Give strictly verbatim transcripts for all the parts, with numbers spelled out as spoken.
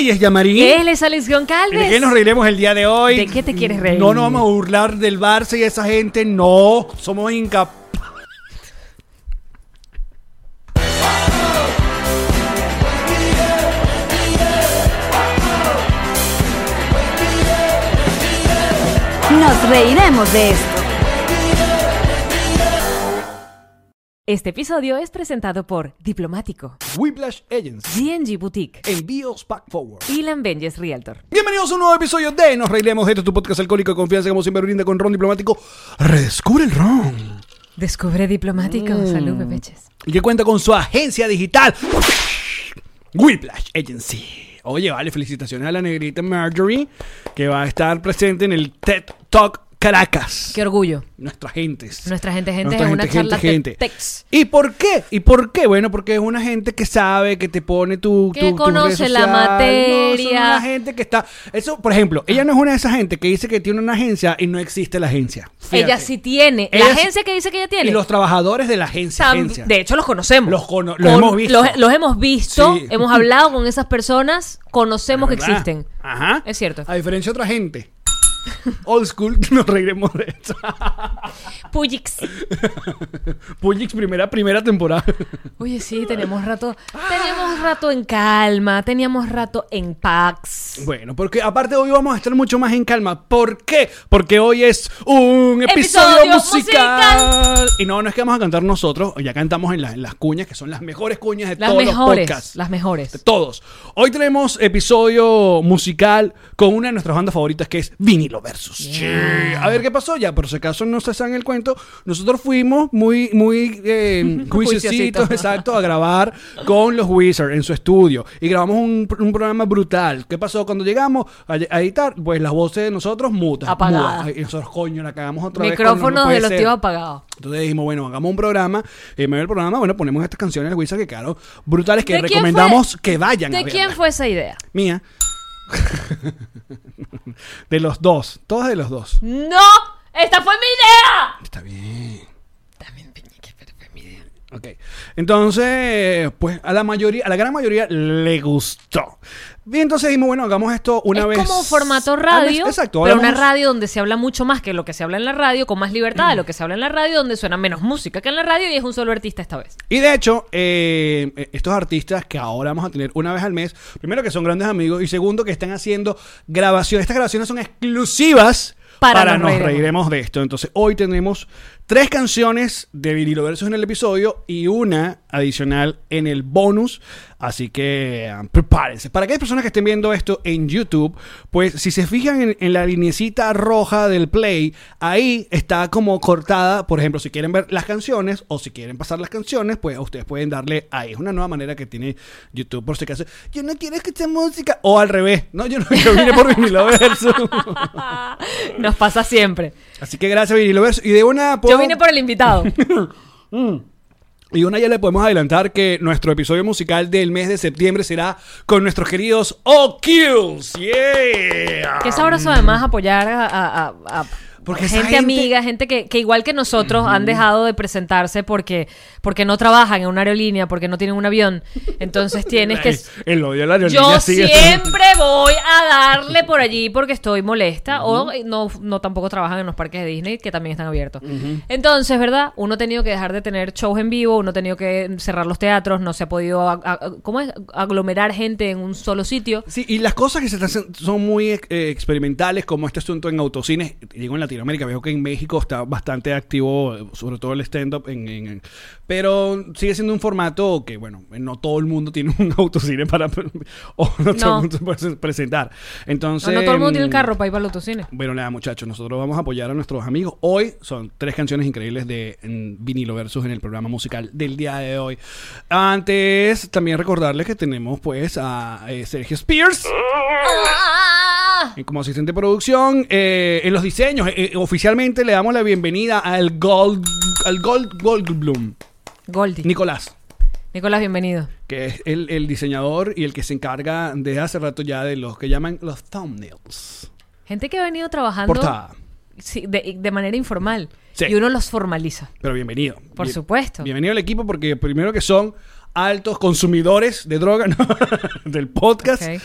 Ella es Yamarín. Él es Alex Goncalves. ¿De qué nos reiremos el día de hoy? ¿De qué te quieres reír? No nos vamos a burlar del Barça y esa gente. No, somos incapaces. Nos reiremos de esto. Este episodio es presentado por Diplomático, Whiplash Agency, G N G Boutique, Envíos Pack Forward y Lambenges Realtor. Bienvenidos a un nuevo episodio de Nos reiremos de esto, tu podcast alcohólico de confianza, como siempre brinda con ron diplomático. Redescubre el ron. Descubre Diplomático. Mm. Salud, bebeches. Y que cuenta con su agencia digital, Whiplash Agency. Oye, vale, felicitaciones a la negrita Marjorie, que va a estar presente en el TED Talk Caracas. Qué orgullo. Nuestra gente. Nuestra gente, gente, Nuestra es una gente, charla gente, de gente. Tex. ¿Y por qué? ¿Y por qué? Bueno, porque es una gente que sabe, que te pone tu, que tu conoce tus redes la sociales. materia. No, son una gente que está... Eso, por ejemplo, ella no es una de esas gente que dice que tiene una agencia y no existe la agencia. Fíjate. Ella sí tiene. Ella la sí, agencia que dice que ella tiene. Y los trabajadores de la agencia. Tam- agencia. De hecho, los conocemos. Los, cono- Con- los hemos visto. Los, los hemos visto, Sí. hemos hablado con esas personas, conocemos que ¿Verdad? existen. Ajá. Es cierto. A diferencia de otra gente. Old school, nos reiremos de eso. Puyix. Puyix, primera, primera temporada. Oye, sí, tenemos rato, teníamos rato en calma, teníamos rato en pax. Bueno, porque aparte hoy vamos a estar mucho más en calma. ¿Por qué? Porque hoy es un episodio, Episodio musical. musical. Y no, no es que vamos a cantar nosotros. Ya cantamos en, la- en las cuñas, que son las mejores cuñas de Las todos mejores, los podcasts. las De mejores. todos. Hoy tenemos episodio musical con una de nuestras bandas favoritas, que es Vinilo Versus. Yeah. A ver qué pasó ya, por si acaso no se saben el cuento. Nosotros fuimos muy, muy eh, juiciositos, Juiciositos. exacto, a grabar con los Wizards en su estudio. Y grabamos un, un programa brutal. ¿Qué pasó cuando llegamos a, a editar? Pues las voces de nosotros mutas. Apagadas. mudas. Y nosotros, coño, la cagamos otra vez. Micrófonos coño, no puede de los ser. tíos apagados. Entonces dijimos, bueno, hagamos un programa. Y en medio del programa, bueno, ponemos estas canciones de Wizard que, claro, brutales, que ¿De quién recomendamos fue- que vayan a ¿De verlas. quién fue esa idea? Mía. De los dos. Todas de los dos. ¡No! ¡Esta fue mi idea! Está bien. También Peñique, pero fue mi idea. Ok. Entonces, pues a la mayoría, a la gran mayoría le gustó. Y entonces dijimos, bueno, hagamos esto una es vez. como un formato al mes. radio, Exacto. pero hablamos- una radio donde se habla mucho más que lo que se habla en la radio, con más libertad de lo que se habla en la radio, donde suena menos música que en la radio y es un solo artista esta vez. Y de hecho, eh, estos artistas que ahora vamos a tener una vez al mes, primero que son grandes amigos y segundo que están haciendo grabaciones. Estas grabaciones son exclusivas Para para, Nos nos Reiremos. reiremos de esto. Entonces hoy tenemos tres canciones de Vinilo Versus en el episodio y una adicional en el bonus. Así que um, prepárense. Para aquellas personas que estén viendo esto en YouTube, pues si se fijan en, en la linecita roja del play, ahí está como cortada. Por ejemplo, si quieren ver las canciones o si quieren pasar las canciones, pues ustedes pueden darle ahí. Es una nueva manera que tiene YouTube por si acaso. Yo no quiero escuchar música. O al revés. No, yo no yo vine por Vinilo Versus. Nos pasa siempre. Así que gracias, Vinilo Versus. Y de una... Yo vine por el invitado. Y una ya le podemos adelantar que nuestro episodio musical del mes de septiembre será con nuestros queridos O'Kills. ¡Yeah! Qué sabroso además apoyar a, a- a- a Porque esa gente, gente- amiga, gente que, que igual que nosotros han dejado de presentarse porque, porque no trabajan en una aerolínea, porque no tienen un avión. Entonces tienes que... El odio a la aerolínea Yo sigue- siempre voy a darle por allí porque estoy molesta. O no, no tampoco trabajan en los parques de Disney, que también están abiertos. Entonces, ¿verdad? Uno ha tenido que dejar de tener shows en vivo, uno ha tenido que cerrar los teatros, no se ha podido a- a- ¿cómo es? aglomerar gente en un solo sitio. Sí, y las cosas que se están haciendo son muy eh, experimentales, como este asunto en autocines. Digo en Latinoamérica, veo que en México está bastante activo, eh, sobre todo el stand-up, en, en- en- pero sigue siendo un formato que, bueno, no todo el mundo tiene un autocine para... o no, todo No. el mundo se puede presentar. Entonces... No, no todo el mundo tiene el carro para ir para el autocine. Bueno, nada, muchachos, nosotros vamos a apoyar a nuestros amigos. Hoy son tres canciones increíbles de mm, Vinilo Versus en el programa musical del día de hoy. Antes, también recordarles que tenemos, pues, a eh, Sergio Spears ¡Ah! como asistente de producción. Eh, en los diseños, eh, eh, oficialmente le damos la bienvenida al Gold, al Gold Goldblum, Goldie. Nicolás, Nicolás, bienvenido. que es el, el diseñador y el que se encarga desde hace rato ya de los que llaman los thumbnails. Gente que ha venido trabajando Portada. sí, de, de manera informal. Sí. Y uno los formaliza. Pero bienvenido. Por Bien- supuesto. Bienvenido al equipo porque primero que son altos consumidores de droga, ¿no? del podcast. Ok.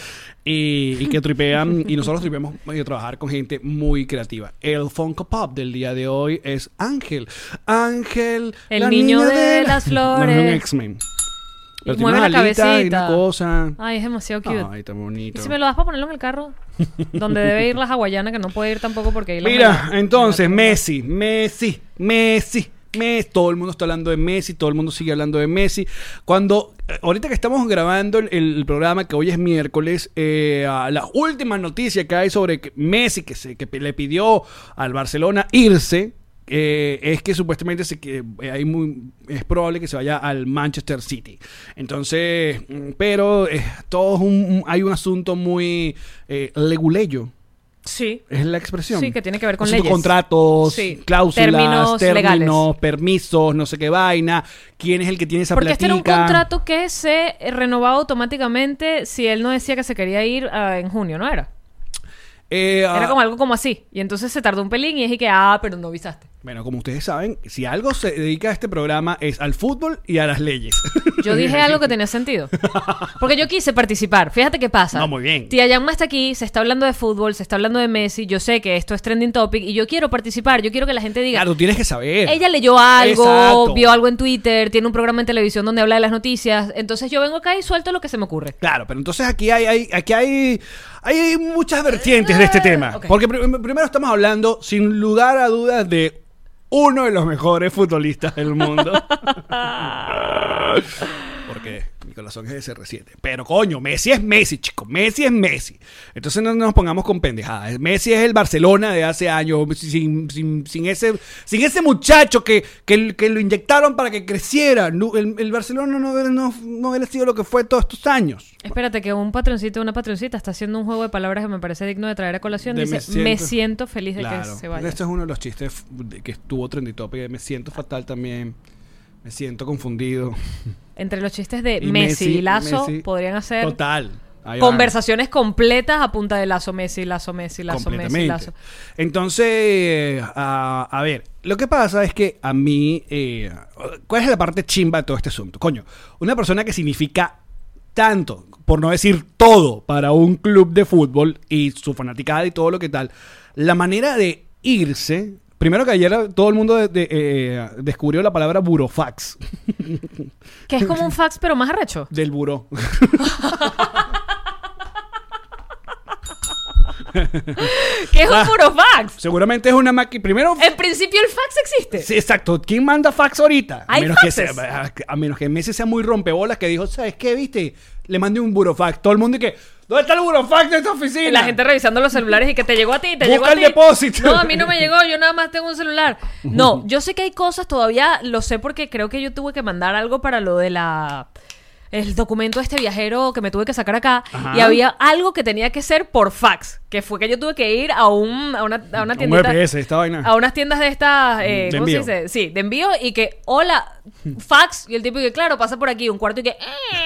y, y que tripean, y nosotros tripeamos y trabajar con gente muy creativa. El Funko Pop del día de hoy es Ángel. Ángel, El la niño niña de la- las flores. No, es un X-Men. Pero tiene Mueve una la alita y cabecita. una cosa. Ay, es demasiado cute. Ay, está ¿Y bonito. si me lo das para ponerlo en el carro? Donde debe ir la hawaiana, que no puede ir tampoco porque ahí la Mira, me la- entonces, me la- Messi, Messi, Messi, Messi. Todo el mundo está hablando de Messi, todo el mundo sigue hablando de Messi. Cuando, eh, ahorita que estamos grabando el, el programa, que hoy es miércoles, eh, a la última noticia que hay sobre que Messi, que, se, que le pidió al Barcelona irse, eh, es que supuestamente se, que, eh, hay muy, es probable que se vaya al Manchester City. Entonces, mm, pero eh, todo es un, un- hay un asunto muy eh, leguleyo. Sí. Es la expresión. Sí, que tiene que ver con Asunto, leyes. Contratos, Sí. cláusulas, Términos términos, legales. permisos, no sé qué vaina. ¿Quién es el que tiene esa Porque este era un platica? contrato que se renovaba automáticamente si él no decía que se quería ir ah, en junio, ¿no era? Eh, ah, Era como algo como así. Y entonces se tardó un pelín y dije que, ah, pero no avisaste. Bueno, como ustedes saben, si algo se dedica a este programa es al fútbol y a las leyes. Yo dije algo que tenía sentido. Porque yo quise participar. Fíjate qué pasa. No, muy bien. Tía Yanma está aquí, se está hablando de fútbol, se está hablando de Messi. Yo sé que esto es trending topic y yo quiero participar. Yo quiero que la gente diga, Claro, tú tienes que saber. ella leyó algo, Exacto. vio algo en Twitter, tiene un programa en televisión donde habla de las noticias. Entonces yo vengo acá y suelto lo que se me ocurre. Claro, pero entonces aquí hay, hay- aquí hay, hay muchas vertientes de este tema. ok. Porque pr- primero estamos hablando, sin lugar a dudas, de uno de los mejores futbolistas del mundo. Porque mi corazón es de C R siete. Pero coño, Messi es Messi, chicos. Messi es Messi. Entonces no nos pongamos con pendejadas. Messi es el Barcelona de hace años. Sin, sin, sin, ese, sin ese muchacho que, que, que lo inyectaron para que creciera. No, el, el Barcelona no, hubiera- no, no hubiera sido lo que fue todos estos años. Espérate, que un patroncito o una patroncita está haciendo un juego de palabras que me parece digno de traer a colación. De Dice, me siento- me siento feliz de Claro. que se vaya. Este es uno de los chistes de- que estuvo trendy topic. Me siento fatal también. Me siento confundido. Entre los chistes de Y Messi, Messi, y Lazo Messi, podrían hacer Total. Ahí va. conversaciones completas a punta de Lazo, Messi, Lazo, Messi, Lazo, Messi, Completamente. Lazo. Entonces, eh, a, a ver, lo que pasa es que a mí, eh, ¿cuál es la parte chimba de todo este asunto? Coño, una persona que significa tanto, por no decir todo, para un club de fútbol y su fanaticada y todo lo que tal, la manera de irse. Primero que ayer todo el mundo de- de, eh, descubrió la palabra burofax Que es como un fax, pero más arrecho. del buró. Que es Ah. un puro fax. Seguramente es una máquina. Primero, En principio el fax existe. sí, exacto. ¿Quién manda fax ahorita? A Hay menos, que faxes. sea, a, a menos que Messi sea muy rompebolas que dijo, ¿sabes qué? ¿Viste? Le mandé un burofax. Todo el mundo y que, ¿dónde está el burofax de esta oficina? Y la gente revisando los celulares y que te llegó a ti, te Busca llegó a el ti. depósito. No, a mí no me llegó, yo nada más tengo un celular. No, yo sé que hay cosas todavía, lo sé porque creo que yo tuve que mandar algo para lo de la el documento de este viajero que me tuve que sacar acá. Ajá. Y había algo que tenía que ser por fax, que fue que yo tuve que ir a un a una, a una Un tiendita, V P S, esta vaina. a unas tiendas de estas, eh, De ¿cómo se envío. dice? Sí, de envío y que, hola, fax, y el tipo que, claro, pasa por aquí, un cuarto y que...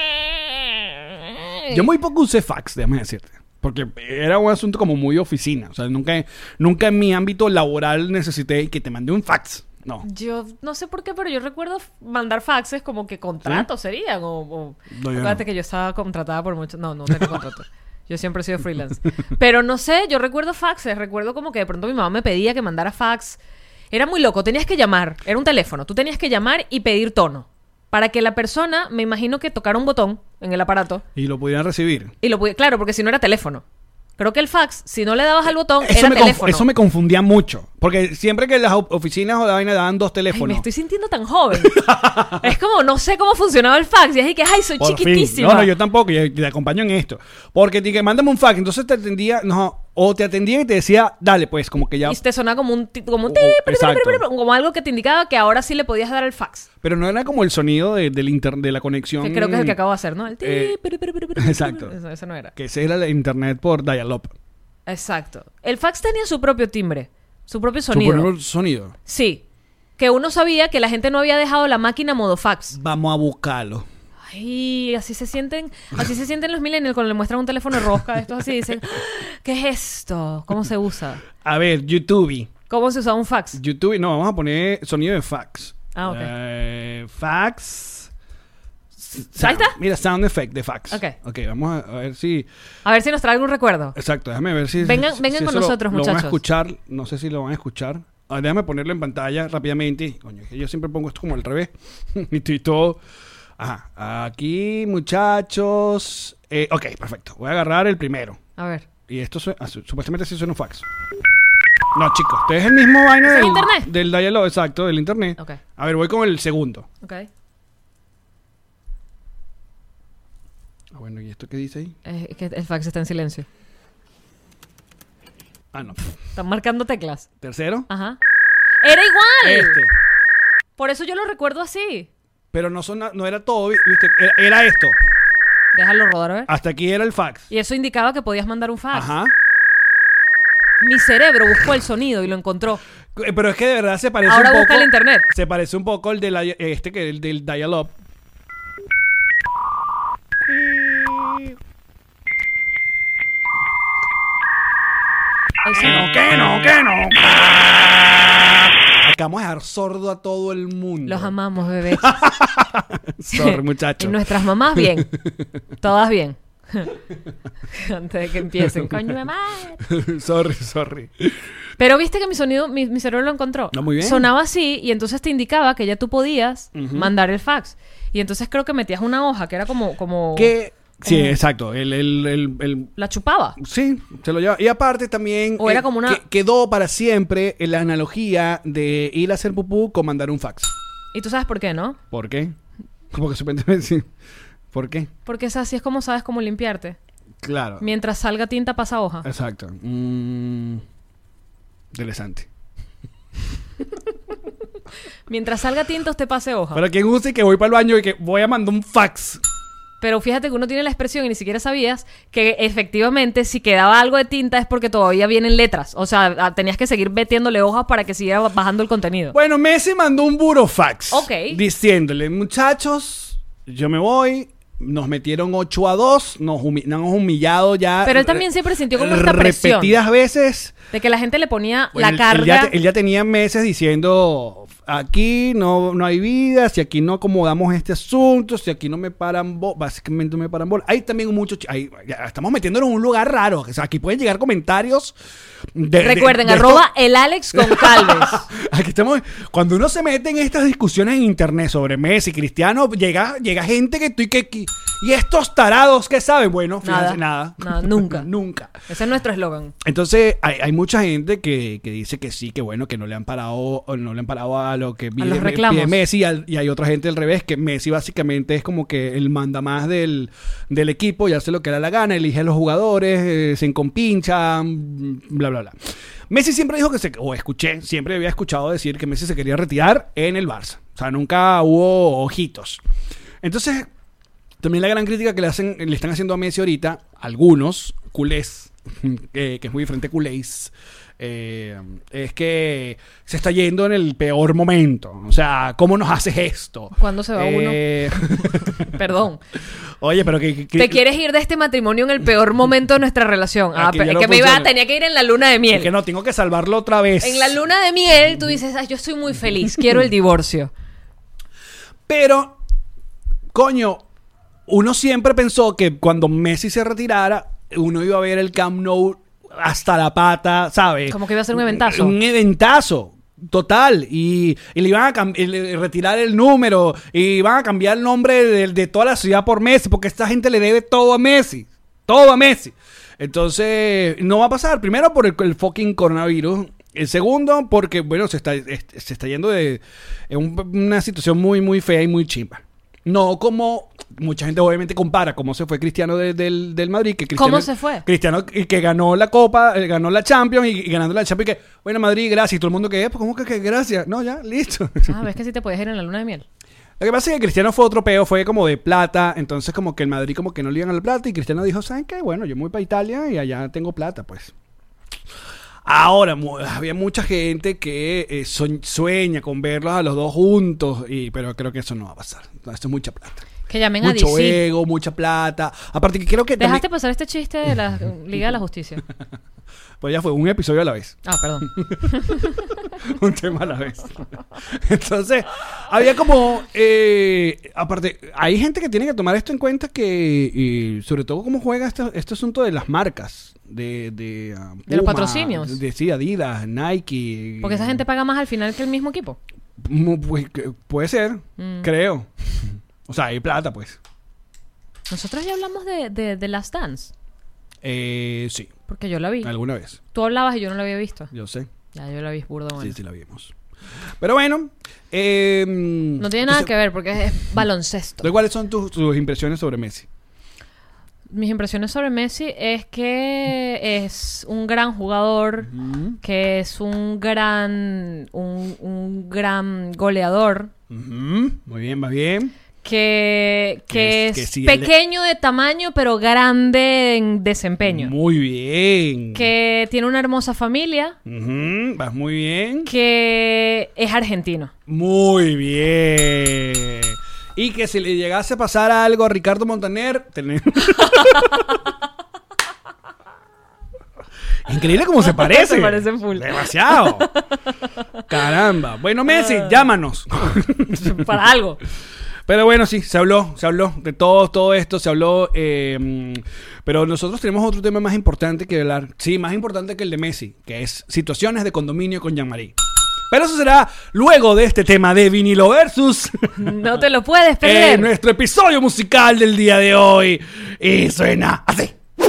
Yo muy poco usé fax, déjame decirte. Porque era un asunto como muy oficina. O sea, nunca, nunca en mi ámbito laboral necesité que te mandé un fax. No. Yo no sé por qué, pero yo recuerdo f- mandar faxes como que contratos serían. O, o- No, yo Acuérdate no. que yo estaba contratada por mucho. No, no tenía contrato. Yo siempre he sido freelance. Pero no sé, yo recuerdo faxes. Recuerdo como que de pronto mi mamá me pedía que mandara fax. Era muy loco. Tenías que llamar. Era un teléfono. Tú tenías que llamar y pedir tono. Para que la persona, me imagino que tocara un botón en el aparato. Y lo pudieran recibir. Y lo pude. Claro, porque si no era teléfono. Creo que el fax, si no le dabas al botón, Eso era me, conf- teléfono. eso me confundía mucho. Porque siempre que las o- oficinas o la vaina daban dos Ay, teléfonos. me estoy sintiendo tan joven. Es como, no sé cómo funcionaba el fax. Y es que, ay, soy Por fin. chiquitísima. No, no, yo tampoco, y te acompaño en esto. Porque te dije, mándame un fax, entonces te atendía, no, o te atendía y te decía, dale, pues, como que ya. Y te sonaba como un, ti- como un Oh, ti- exacto. como algo que te indicaba que ahora sí le podías dar el fax. Pero no era como el sonido de, del inter- de la conexión. Que creo que es el que acabo de hacer, ¿no? El ti- Eh, piri, piri, piri, piri, exacto. Eso, eso no era. Que ese era el internet por dial-up. Exacto. El fax tenía su propio timbre, su propio Su sonido. propio sonido. Sí. Que uno sabía que la gente no había dejado la máquina modo fax. Vamos a buscarlo. Ay, así se sienten, así se sienten los millennials cuando le muestran un teléfono rosca, estos así dicen, ¿qué es esto? ¿Cómo se usa? A ver, YouTube. ¿Cómo se usa un fax? YouTube, no, vamos a poner sonido de fax. Ah, ok. Eh, fax. Ahí está. Mira, sound effect de fax. Ok. Ok, vamos a, a ver si... A ver si nos trae algún recuerdo. Exacto, déjame ver si... Vengan- si- vengan si con eso lo- nosotros, lo van a muchachos. escuchar, no sé si lo van a escuchar. Ah, déjame ponerlo en pantalla rápidamente. Coño, que yo siempre pongo esto como al revés. y estoy todo... Ajá, aquí, muchachos... Eh, ok, perfecto. Voy a agarrar el primero. A ver. Y esto su- ah, su- supuestamente sí suena un fax. No, chicos, este es el mismo vaina ¿Es el del, internet? del diálogo, exacto, del internet. Ok. A ver, voy con el segundo. Ok. Ah, bueno, ¿y esto qué dice ahí? Eh, Es que el fax está en silencio. Ah, no. Están marcando teclas. Tercero. Ajá. ¡Era igual! Este. Por eso yo lo recuerdo así. Pero no, son, no era todo, ¿viste? Era, era esto. Déjalo rodar, a ver. Hasta aquí era el fax. Y eso indicaba que podías mandar un fax. Ajá. Mi cerebro buscó el sonido y lo encontró. Eh, Pero es que de verdad se parece Ahora un poco... busca el internet. Se parece un poco al del este que el del dial-up. El Que sonido. no, que no, que no. Acabamos de dejar sordo a todo el mundo. Los amamos, bebés. Sorry, muchachos. Y nuestras mamás, bien. Todas bien. Antes de que empiecen. Coño de madre. sorry, sorry. Pero viste que mi sonido, mi, mi cerebro lo encontró. No, muy bien. Sonaba así y entonces te indicaba que ya tú podías Ujú. mandar el fax. Y entonces creo que metías una hoja que era como... como Que... Sí, como- exacto. El, el, el, el- La chupaba. Sí, se lo lleva. Y aparte también... O era como una- que- quedó para siempre en la analogía de ir a hacer pupú con mandar un fax. Y tú sabes por qué, ¿no? ¿Por qué? Como que supuestamente sí. ¿Por qué? Porque es así es como sabes cómo limpiarte. Claro. Mientras salga tinta pasa hoja. Exacto. Mm, interesante. Mientras salga tinta usted pase hoja. Para quien use que voy para el baño y que voy a mandar un fax. Pero fíjate que uno tiene la expresión y ni siquiera sabías que efectivamente si quedaba algo de tinta es porque todavía vienen letras. O sea, a- tenías que seguir metiéndole hojas para que siguiera bajando el contenido. Bueno, Messi mandó un burofax. Ok. Diciéndole, muchachos, yo me voy. Nos metieron ocho a dos. Nos, humi- nos han humillado ya. Pero él también siempre sintió como esta presión. Repetidas veces. De que la gente le ponía Bueno, la él- carga. Él ya, te- él ya tenía meses diciendo, aquí no, no hay vida, si aquí no acomodamos este asunto, si aquí no me paran bola, básicamente no me paran bola. Hay también muchos, ch- hay- ya estamos metiéndonos en un lugar raro, o sea, aquí pueden llegar comentarios de... de- Recuerden, de arroba esto- el Alex con Calves. Aquí estamos, cuando uno se mete en estas discusiones en internet sobre Messi, Cristiano, llega, llega gente que estoy que... que- y estos tarados, ¿qué saben? Bueno, fíjense, nada. Nada, nunca. Nunca. Ese es nuestro eslogan. Entonces, hay, hay mucha gente que, que dice que sí, que bueno, que no le han parado, o no le han parado a lo que pide, los reclamos. pide Messi, y, al- y hay otra gente al revés, que Messi básicamente es como que el mandamás del, del equipo y hace lo que le da la gana, elige a los jugadores, eh, se encompincha, bla, bla, bla. Messi siempre dijo que se, o escuché, siempre había escuchado decir que Messi se quería retirar en el Barça. O sea, nunca hubo ojitos. Entonces, también la gran crítica que le hacen, le están haciendo a Messi ahorita, algunos culés, eh, que es muy diferente a culés, eh, es que se está yendo en el peor momento. O sea, ¿cómo nos haces esto? ¿Cuándo se va Eh, Perdón. Oye, pero que... que- Te quieres ir de este matrimonio en el peor momento de nuestra relación. Ah, Aquí pero ya es no que me iba, funciona. tenía que ir en la luna de miel. que no, tengo que salvarlo otra vez. En la luna de miel tú dices, "Ay, yo estoy muy feliz, quiero el divorcio". Pero, coño, uno siempre pensó que cuando Messi se retirara, uno iba a ver el Camp Nou hasta la pata, ¿sabes? Como que iba a ser un eventazo. Un eventazo. Total, y, y le iban a cam- y le- retirar el número, y iban a cambiar el nombre de, de toda la ciudad por Messi, porque esta gente le debe todo a Messi, todo a Messi. Entonces, no va a pasar. Primero por el, el fucking coronavirus. El segundo, porque, bueno, se está, es- se está yendo de en un- una situación muy, muy fea y muy chimba. No como mucha gente obviamente compara cómo se fue Cristiano de- del, del Madrid. Que Cristiano, ¿Cómo se fue? Cristiano y que ganó la Copa, eh, ganó la Champions y, y ganando la Champions y que, bueno, Madrid, gracias. Y todo el mundo que, pues, ¿cómo que, que gracias? No, ya, listo. Ah, ves que sí te podías ir en la luna de miel. Lo que pasa es que Cristiano fue otro peo, fue como de plata, entonces como que el Madrid como que no le iban a la plata y Cristiano dijo, ¿saben qué? Bueno, yo me voy para Italia y allá tengo plata, pues. Ahora, mu- había mucha gente que eh, soñ- sueña con verlos a los dos juntos, y, pero creo que eso no va a pasar. No, esto es mucha plata. Que llamen Mucho a D C. ego, mucha plata. Aparte que creo que Dejaste también... pasar este chiste de la Liga de la Justicia. Pues ya fue un episodio a la vez. Ah, perdón. Un tema a la vez. Entonces, había como... Eh, aparte, hay gente que tiene que tomar esto en cuenta que... Y sobre todo cómo juega este, este asunto de las marcas. De, de, uh, De los Puma, patrocinios. De, sí, Adidas, Nike. Porque esa gente paga más al final que el mismo equipo. Mu- Pues, que- puede ser, Mm. creo. O sea, hay plata, pues. Nosotros ya hablamos de, de, de Last Dance. Eh, sí, Porque yo la vi. alguna vez. Tú hablabas y yo no la había visto. Yo sé. Ya, yo la vi burda buena. Sí, sí la vimos. Pero bueno. Eh, No tiene nada que ver porque es baloncesto. ¿Cuáles son tus, tus impresiones sobre Messi? Mis impresiones sobre Messi es que es un gran jugador, Ujú. que es un gran, un, un gran goleador, Ujú. Muy bien, va bien. que, que Que es, es- que sí, el de- pequeño de tamaño pero grande en desempeño. Muy bien. Que tiene una hermosa familia, Ujú. Vas muy bien. que es argentino. Muy bien. Y que si le llegase a pasar algo a Ricardo Montaner, tenemos... Increíble cómo se parece. Se parecen full. Demasiado. Caramba. Bueno, Messi, llámanos. Para algo. Pero bueno, sí, se habló, se habló de todo, todo esto, se habló. eh, pero nosotros tenemos otro tema más importante que hablar. Sí, más importante que el de Messi, que es situaciones de condominio con Jean-Marie. Pero eso será luego de este tema de vinilo versus No te lo puedes en perder. nuestro episodio musical del día de hoy. Y suena así.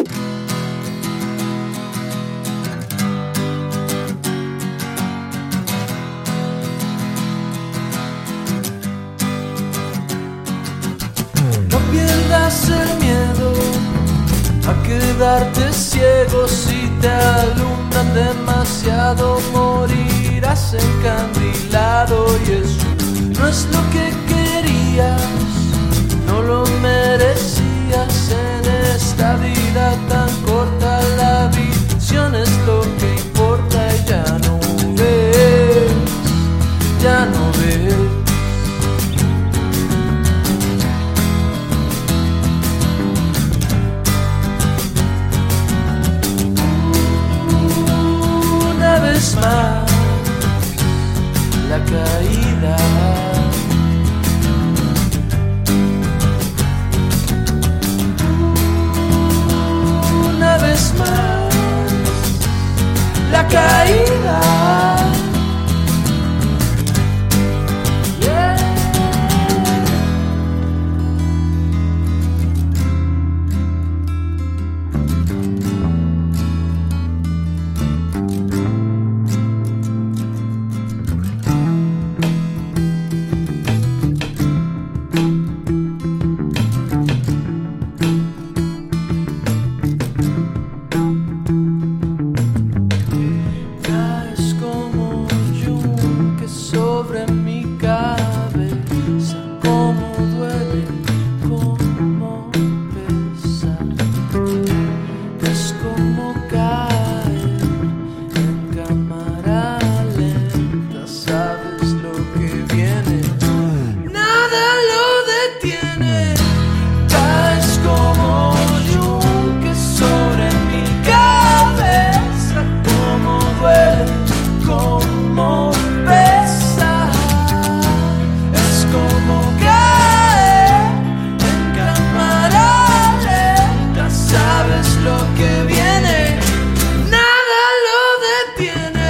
No pierdas el miedo a quedarte ciego. Si te alumbran demasiado, morirás encandilado. Y eso no es lo que querías, no lo merecías. En esta vida tan corta, la visión es lo que importa. Y ya no ves, ya no ves. Una vez más la caída. Una vez más la caída. Yeah. Caes como yunque sobre mi cabeza, como duele, como pesa. Es como caer en cámara lenta, sabes lo que viene, nada lo detiene. Caes como yunque sobre mi cabeza, como duele, como pesa. Es como caer en cámara lenta, sabes lo que viene, nada lo detiene.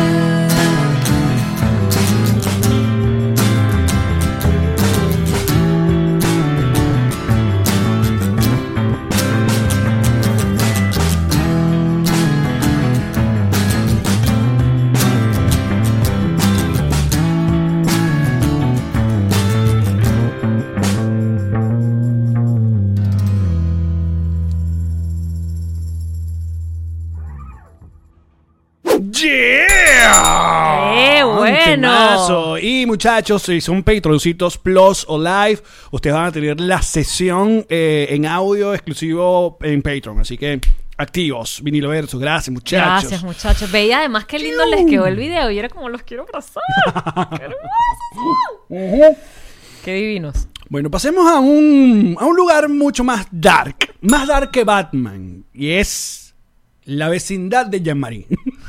¡Yeah! ¡Eh, Un bueno! temazo. Y muchachos, si son Patroncitos Plus o Live, ustedes van a tener la sesión eh, en audio exclusivo en Patreon. Así que activos, vinilo versus. Gracias, muchachos. Gracias, muchachos. Veía además qué lindo les quedó el video y era como los quiero abrazar. ¡Qué hermoso! ¡Qué divinos! Bueno, pasemos a un, a un lugar mucho más dark. Más dark que Batman. Y es La vecindad de Jean-Marie.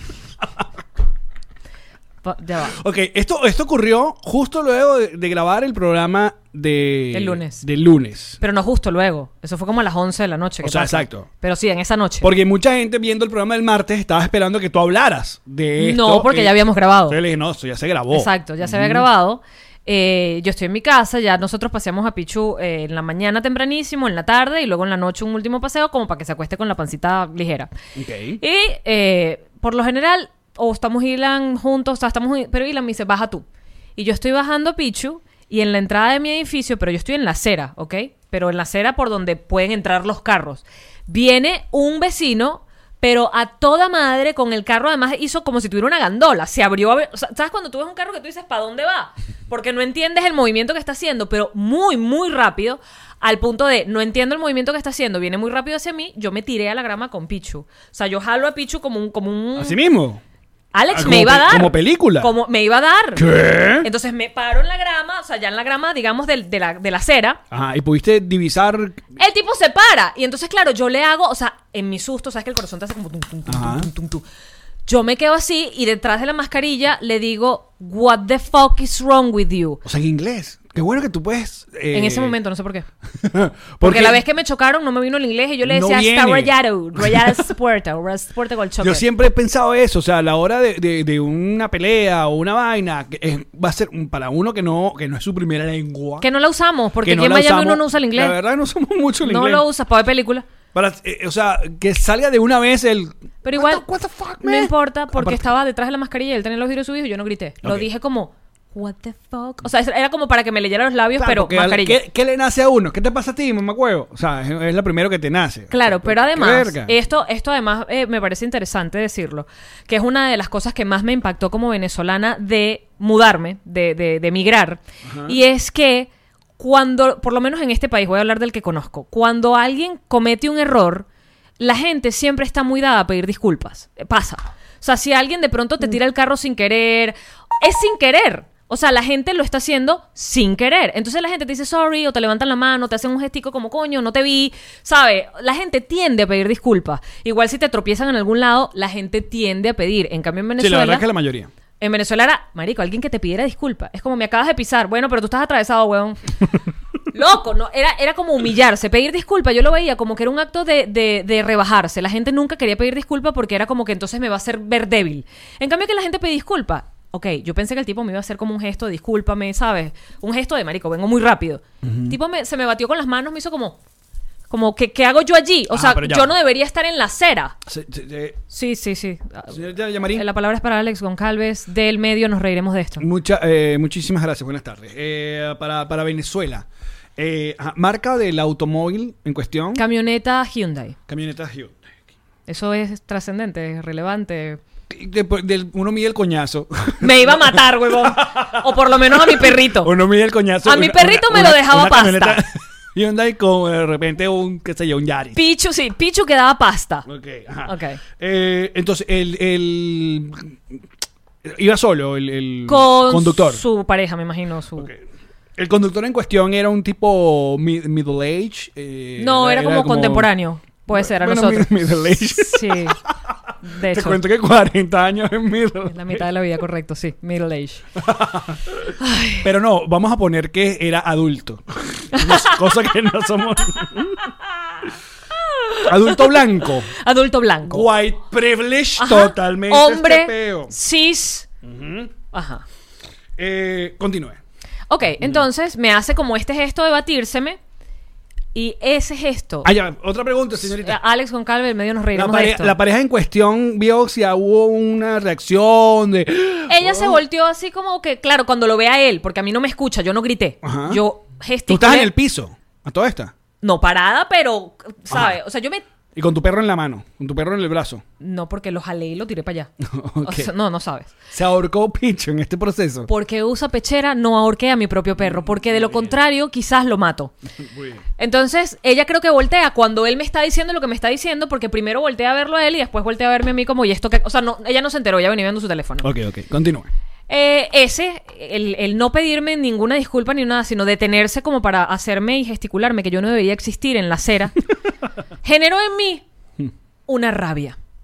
Pa- Ya va. Ok, esto, esto ocurrió justo luego de, de grabar el programa de... El lunes. Del lunes. Pero no justo luego. Eso fue como a las once de la noche. O ¿qué sea, pasa? exacto. Pero sí, en esa noche. Porque mucha gente viendo el programa del martes estaba esperando que tú hablaras de esto. No, porque eh, ya habíamos grabado. Entonces le dije, no, esto ya se grabó. Exacto, ya se había grabado. Eh, yo estoy en mi casa, ya nosotros paseamos a Pichu eh, en la mañana tempranísimo, en la tarde y luego en la noche un último paseo como para que se acueste con la pancita ligera. Ok. Y eh, por lo general, o estamos Ilan juntos, o sea, estamos, pero Ilan me dice, baja tú. Y yo estoy bajando a Pichu y en la entrada de mi edificio, pero yo estoy en la acera, ¿ok? Pero en la acera por donde pueden entrar los carros. Viene un vecino... Pero a toda madre con el carro, además hizo como si tuviera una gandola. Se abrió. A ver, o sea, ¿sabes cuando tú ves un carro que tú dices, ¿para dónde va? Porque no entiendes el movimiento que está haciendo, pero muy, muy rápido, al punto de no entiendo el movimiento que está haciendo, viene muy rápido hacia mí, yo me tiré a la grama con Pichu. O sea, yo jalo a Pichu como un... Como un... Así mismo. Alex Ah, me como iba a pe- dar. como película. Como me iba a dar. ¿Qué? Entonces me paro en la grama, o sea, ya en la grama, digamos, del- de, la, de la acera. Ajá, y pudiste divisar... El tipo se para. Y entonces, claro, yo le hago, o sea, en mi susto, sabes que el corazón te hace como tum, tum, tum, Ajá. tum, tum, tum. Yo me quedo así y detrás de la mascarilla le digo, what the fuck is wrong with you? O sea, en inglés. Qué bueno que tú puedes... eh, En ese momento, no sé por qué. porque, Porque la vez que me chocaron no me vino el inglés y yo le No decía, viene. está rayado, rayado puerta, puerta con el choque. Yo siempre he pensado eso, o sea, a la hora de, de, de una pelea o una vaina, que es- va a ser un- para uno que no, que no es su primera lengua. Que no la usamos, porque que no aquí en la Miami usamos. uno no usa el inglés. La verdad no usamos mucho el no inglés. lo usas para ver películas. Para, eh, o sea, que salga de una vez el... Pero igual, What the, what the fuck, no man? importa, porque Aparte- estaba detrás de la mascarilla y él tenía los vidrios subidos y yo no grité. Lo Ok. dije como, what the fuck. O sea, era como para que me leyera los labios, Claro, pero porque al- mascarilla. ¿qué, qué le nace a uno? ¿Qué te pasa a ti, mamacuevo? O sea, es, es lo primero que te nace. Claro, O sea, pero qué además, verga. esto, esto además eh, me parece interesante decirlo, que es una de las cosas que más me impactó como venezolana de mudarme, de, de, de emigrar, y es que cuando, por lo menos en este país, voy a hablar del que conozco, cuando alguien comete un error, la gente siempre está muy dada a pedir disculpas. Eh, Pasa. O sea, si alguien de pronto te tira el carro sin querer, es sin querer. O sea, la gente lo está haciendo sin querer. Entonces la gente te dice sorry o te levantan la mano, te hacen un gestico como coño, no te vi. ¿Sabe? La gente tiende a pedir disculpas. Igual si te tropiezan en algún lado, la gente tiende a pedir. En cambio en Sí, la Venezuela... verdad es que la mayoría. En Venezuela era, marico, alguien que te pidiera disculpas. Es como, me acabas de pisar. Bueno, pero tú estás atravesado, weón. Loco, no, era, era como humillarse. Pedir disculpas, yo lo veía como que era un acto de, de, de rebajarse. La gente nunca quería pedir disculpas porque era como que entonces me va a hacer ver débil. En cambio que la gente pedía disculpas. Ok, yo pensé que el tipo me iba a hacer como un gesto de discúlpame, ¿sabes? Un gesto de marico, vengo muy rápido. El tipo me, se me batió con las manos, me hizo como... Como, ¿qué, qué hago yo allí? O Ah, sea, pero ya yo va. no debería estar en la acera. Se- se- se- Sí, sí, sí. Señorita Yamarín, La palabra es para Alex Goncalves. Del medio nos reiremos de esto. mucha, eh, muchísimas gracias, buenas tardes. Eh, para, para Venezuela, eh, ajá, marca del automóvil en cuestión, Camioneta Hyundai. camioneta Hyundai. Eso es trascendente, es relevante. De- del- uno mide el coñazo. Me iba a matar, huevón. O por lo menos a mi perrito. Uno mide el coñazo. A mi perrito me lo dejaba camioneta pasta. Hyundai con de repente un, qué sé yo, un Yaris. Pichu, sí, Pichu que daba pasta. Ok, ajá. Ok. Eh, entonces, el, el... Iba solo el, el Con conductor. su pareja, me imagino. Su... Ok. El conductor en cuestión era un tipo mi- middle age. eh, No, era, como, contemporáneo. Puede ser, a bueno, nosotros. mi- middle age. Sí. De Te hecho. cuento que cuarenta años es middle. Es la mitad de la vida, correcto, sí. Middle age. Pero no, vamos a poner que era adulto. Nos- cosa que no somos. Adulto blanco. Adulto blanco. White privilege Ajá. totalmente. Hombre, este peo. cis. Ajá. Eh, continúe. Ok, entonces me hace como este gesto de batírseme. Y ese gesto... Ah, ya, otra pregunta, señorita. Alex Goncalves, en medio nos La, reiremos de pare- esto. la pareja en cuestión vio si hubo una reacción de... Ella se volteó así como que, claro, cuando lo ve a él, porque a mí no me escucha, yo no grité. Ajá. Yo Tú gesticulé. estás en el piso, a toda esta. No parada, pero, ¿sabes? O sea, yo me... Y con tu perro en la mano, con tu perro en el brazo. No, porque lo jalé y lo tiré para allá. Ok. O sea, no, no sabes. Se ahorcó Picho en este proceso. Porque usa pechera, no ahorqué a mi propio perro. Porque de lo contrario, quizás lo mato. Muy bien. Entonces, ella creo que voltea cuando él me está diciendo lo que me está diciendo, porque primero voltea a verlo a él y después voltea a verme a mí como, y esto que... O sea, no, ella no se enteró, ella venía viendo su teléfono. Ok, ok, continúe. Eh, ese, el, el no pedirme ninguna disculpa ni nada, sino detenerse como para hacerme y gesticularme que yo no debería existir en la acera, generó en mí una rabia.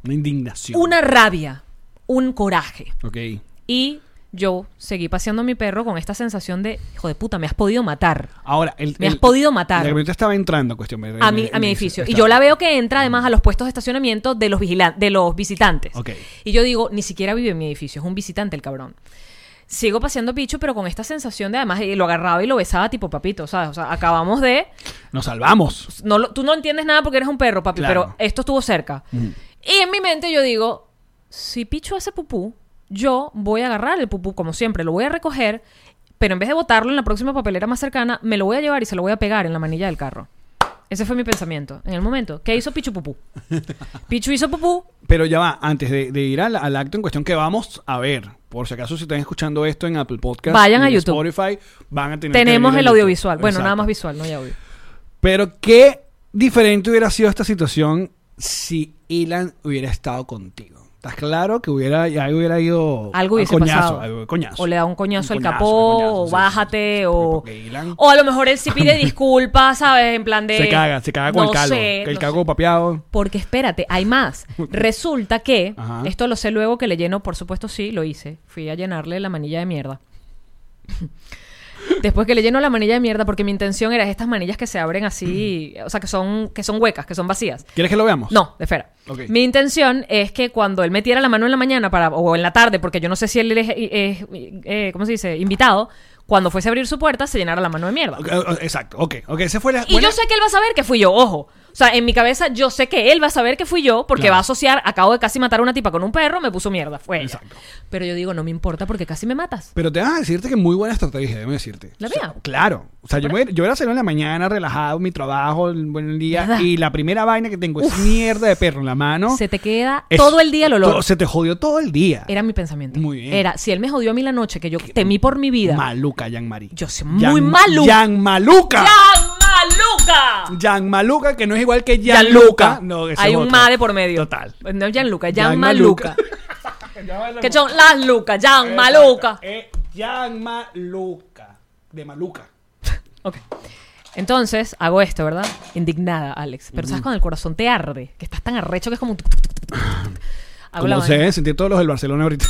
Una indignación. una rabia, un coraje. Ok. Y yo seguí paseando a mi perro con esta sensación de, hijo de puta, me has podido matar. Ahora, el, Me has el- podido matar. La camioneta estaba entrando, cuestión. me- A me- mi, a mi me- edificio. Y está- yo la veo que entra además a los puestos de estacionamiento de los vigilan- de los visitantes. Ok. Y yo digo, ni siquiera vive en mi edificio, es un visitante el cabrón. Sigo paseando Pichu, pero con esta sensación de además, y lo agarraba y lo besaba tipo papito, ¿sabes? O sea, acabamos de... Nos salvamos. No, lo- tú no entiendes nada porque eres un perro, papi, Claro. pero esto estuvo cerca. Y en mi mente yo digo, si Pichu hace pupú, yo voy a agarrar el pupú, como siempre, lo voy a recoger, pero en vez de botarlo en la próxima papelera más cercana, me lo voy a llevar y se lo voy a pegar en la manilla del carro. Ese fue mi pensamiento en el momento. ¿Qué hizo Pichu pupú? Pichu hizo pupú. Pero ya va, antes de, de ir al, al acto en cuestión que vamos a ver, por si acaso si están escuchando esto en Apple Podcast, Vayan y a en YouTube. Spotify, van a tener que Tenemos venir a el YouTube. audiovisual. Bueno, Exacto. nada más visual, no hay audio. Pero qué diferente hubiera sido esta situación si Ilan hubiera estado contigo. ¿Estás claro que hubiera, ya hubiera ido Algo a hubiese coñazo, pasado. algo- coñazo? O le da un coñazo Un al coñazo, capó, un coñazo, o sí, bájate, sí, sí. o... Porque Ilan O a lo mejor él sí pide disculpas, ¿sabes? En plan de... se caga, se caga con no el calvo. sé, que el no calvo sé. papeado. Porque espérate, hay más. Resulta que, Ajá. esto lo sé luego que le lleno, por supuesto sí, lo hice. Fui a llenarle la manilla de mierda. Después que le lleno la manilla de mierda, porque mi intención era estas manillas que se abren así, o sea, que son, que son huecas, que son vacías. ¿Quieres que lo veamos? No, espera. Ok. Mi intención es que cuando él metiera la mano en la mañana para, o en la tarde, porque yo no sé si él es, es- eh, ¿cómo se dice? Invitado, cuando fuese a abrir su puerta, se llenara la mano de mierda. Ok, ok, exacto, ok. Ok, esa fue la Y buena- yo sé que él va a saber que fui yo, ojo. O sea, en mi cabeza yo sé que él va a saber que fui yo porque Claro. va a asociar, acabo de casi matar a una tipa con un perro, me puso mierda, fue ella. Exacto. Pero yo digo, no me importa porque casi me matas. Pero te vas a decirte que muy buena estrategia, déjame decirte. ¿La O sea, mía? claro. O sea, yo, me, yo era hacerlo en la mañana, relajado, mi trabajo, el buen día. ¿Verdad? Y la primera vaina que tengo es mierda de perro en la mano. Se te queda Es- todo el día el olor. todo- se te jodió todo el día. Era mi pensamiento. Muy bien. Era, si él me jodió a mí la noche, que yo temí por mi vida. Maluca, Jan Marí. Yo soy muy maluca. Jan Maluca. ¡Jan Maluca! Jan Maluca, que no es igual que Jan Gianluca. Luca. No, ese Hay es un otro. ma de por medio. Total. No Gianluca, Jan Jan Maluca. Maluca. Que son las lucas, Jan Maluca. Eh, Jan Maluca. De Maluca. Ok. Entonces, hago esto, ¿verdad? Indignada, Alex. Pero ¿sabes cuando el corazón te arde? Que estás tan arrecho que es como... tuc, tuc, tuc, tuc, tuc. Hago la Como vaina. se sentir todos los del Barcelona ahorita.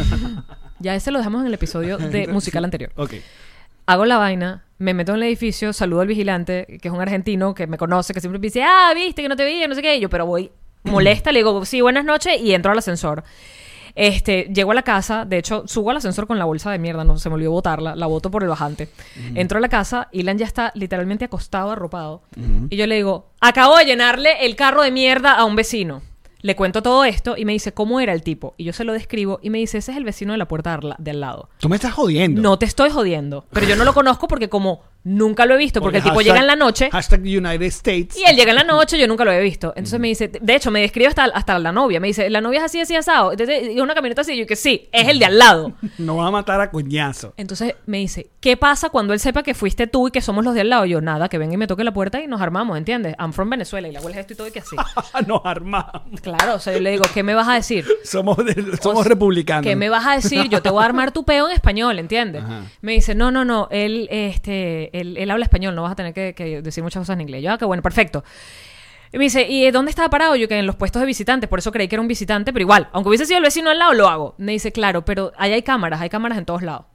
Ya ese lo dejamos en el episodio de musical anterior. Ok. Hago la vaina, me meto en el edificio, saludo al vigilante, que es un argentino que me conoce, que siempre me dice, ah, viste que no te vi, no sé qué. Y yo, pero voy molesta, le digo, sí, buenas noches, y entro al ascensor. Este, llego a la casa, de hecho, subo al ascensor con la bolsa de mierda, no se me olvidó botarla, la boto por el bajante. Entro a la casa, Ilan ya está literalmente acostado, arropado, y yo le digo, acabo de llenarle el carro de mierda a un vecino. Le cuento todo esto y me dice, ¿cómo era el tipo? Y yo se lo describo y me dice, ese es el vecino de la puerta de al- de al lado. Tú me estás jodiendo. No te estoy jodiendo, pero yo no lo conozco porque como nunca lo he visto, porque, el tipo hashtag- llega en la noche Hashtag United States. y él llega en la noche, yo nunca lo he visto. Entonces me dice, de hecho me describe hasta, hasta la novia, me dice, la novia es así, así, asado. Entonces, y una camioneta así, y yo que sí, es el de al lado. Nos va a matar a coñazo. Entonces me dice, ¿qué pasa cuando él sepa que fuiste tú y que somos los de al lado? Yo, nada, que venga y me toque la puerta y nos armamos, ¿entiendes? I'm from Venezuela y la huele esto y todo y que así. Nos armamos. Claro, o sea, yo le digo, ¿qué me vas a decir? Somos, de- somos O sea, republicanos. ¿Qué me vas a decir? Yo te voy a armar tu peo en español, ¿entiendes? Ajá. Me dice, no, no, no, él, este, él, él habla español, no vas a tener que, que decir muchas cosas en inglés. Yo, ah, qué bueno, perfecto. Y me dice, ¿y dónde estaba parado? Yo, que en los puestos de visitantes, por eso creí que era un visitante, pero igual, aunque hubiese sido el vecino al lado, lo hago. Me dice, claro, pero ahí hay cámaras, hay cámaras en todos lados.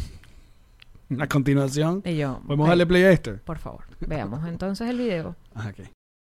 A continuación, Y yo, ¿podemos "Ay, darle play a esto? por favor, veamos entonces el video. Ah, ok.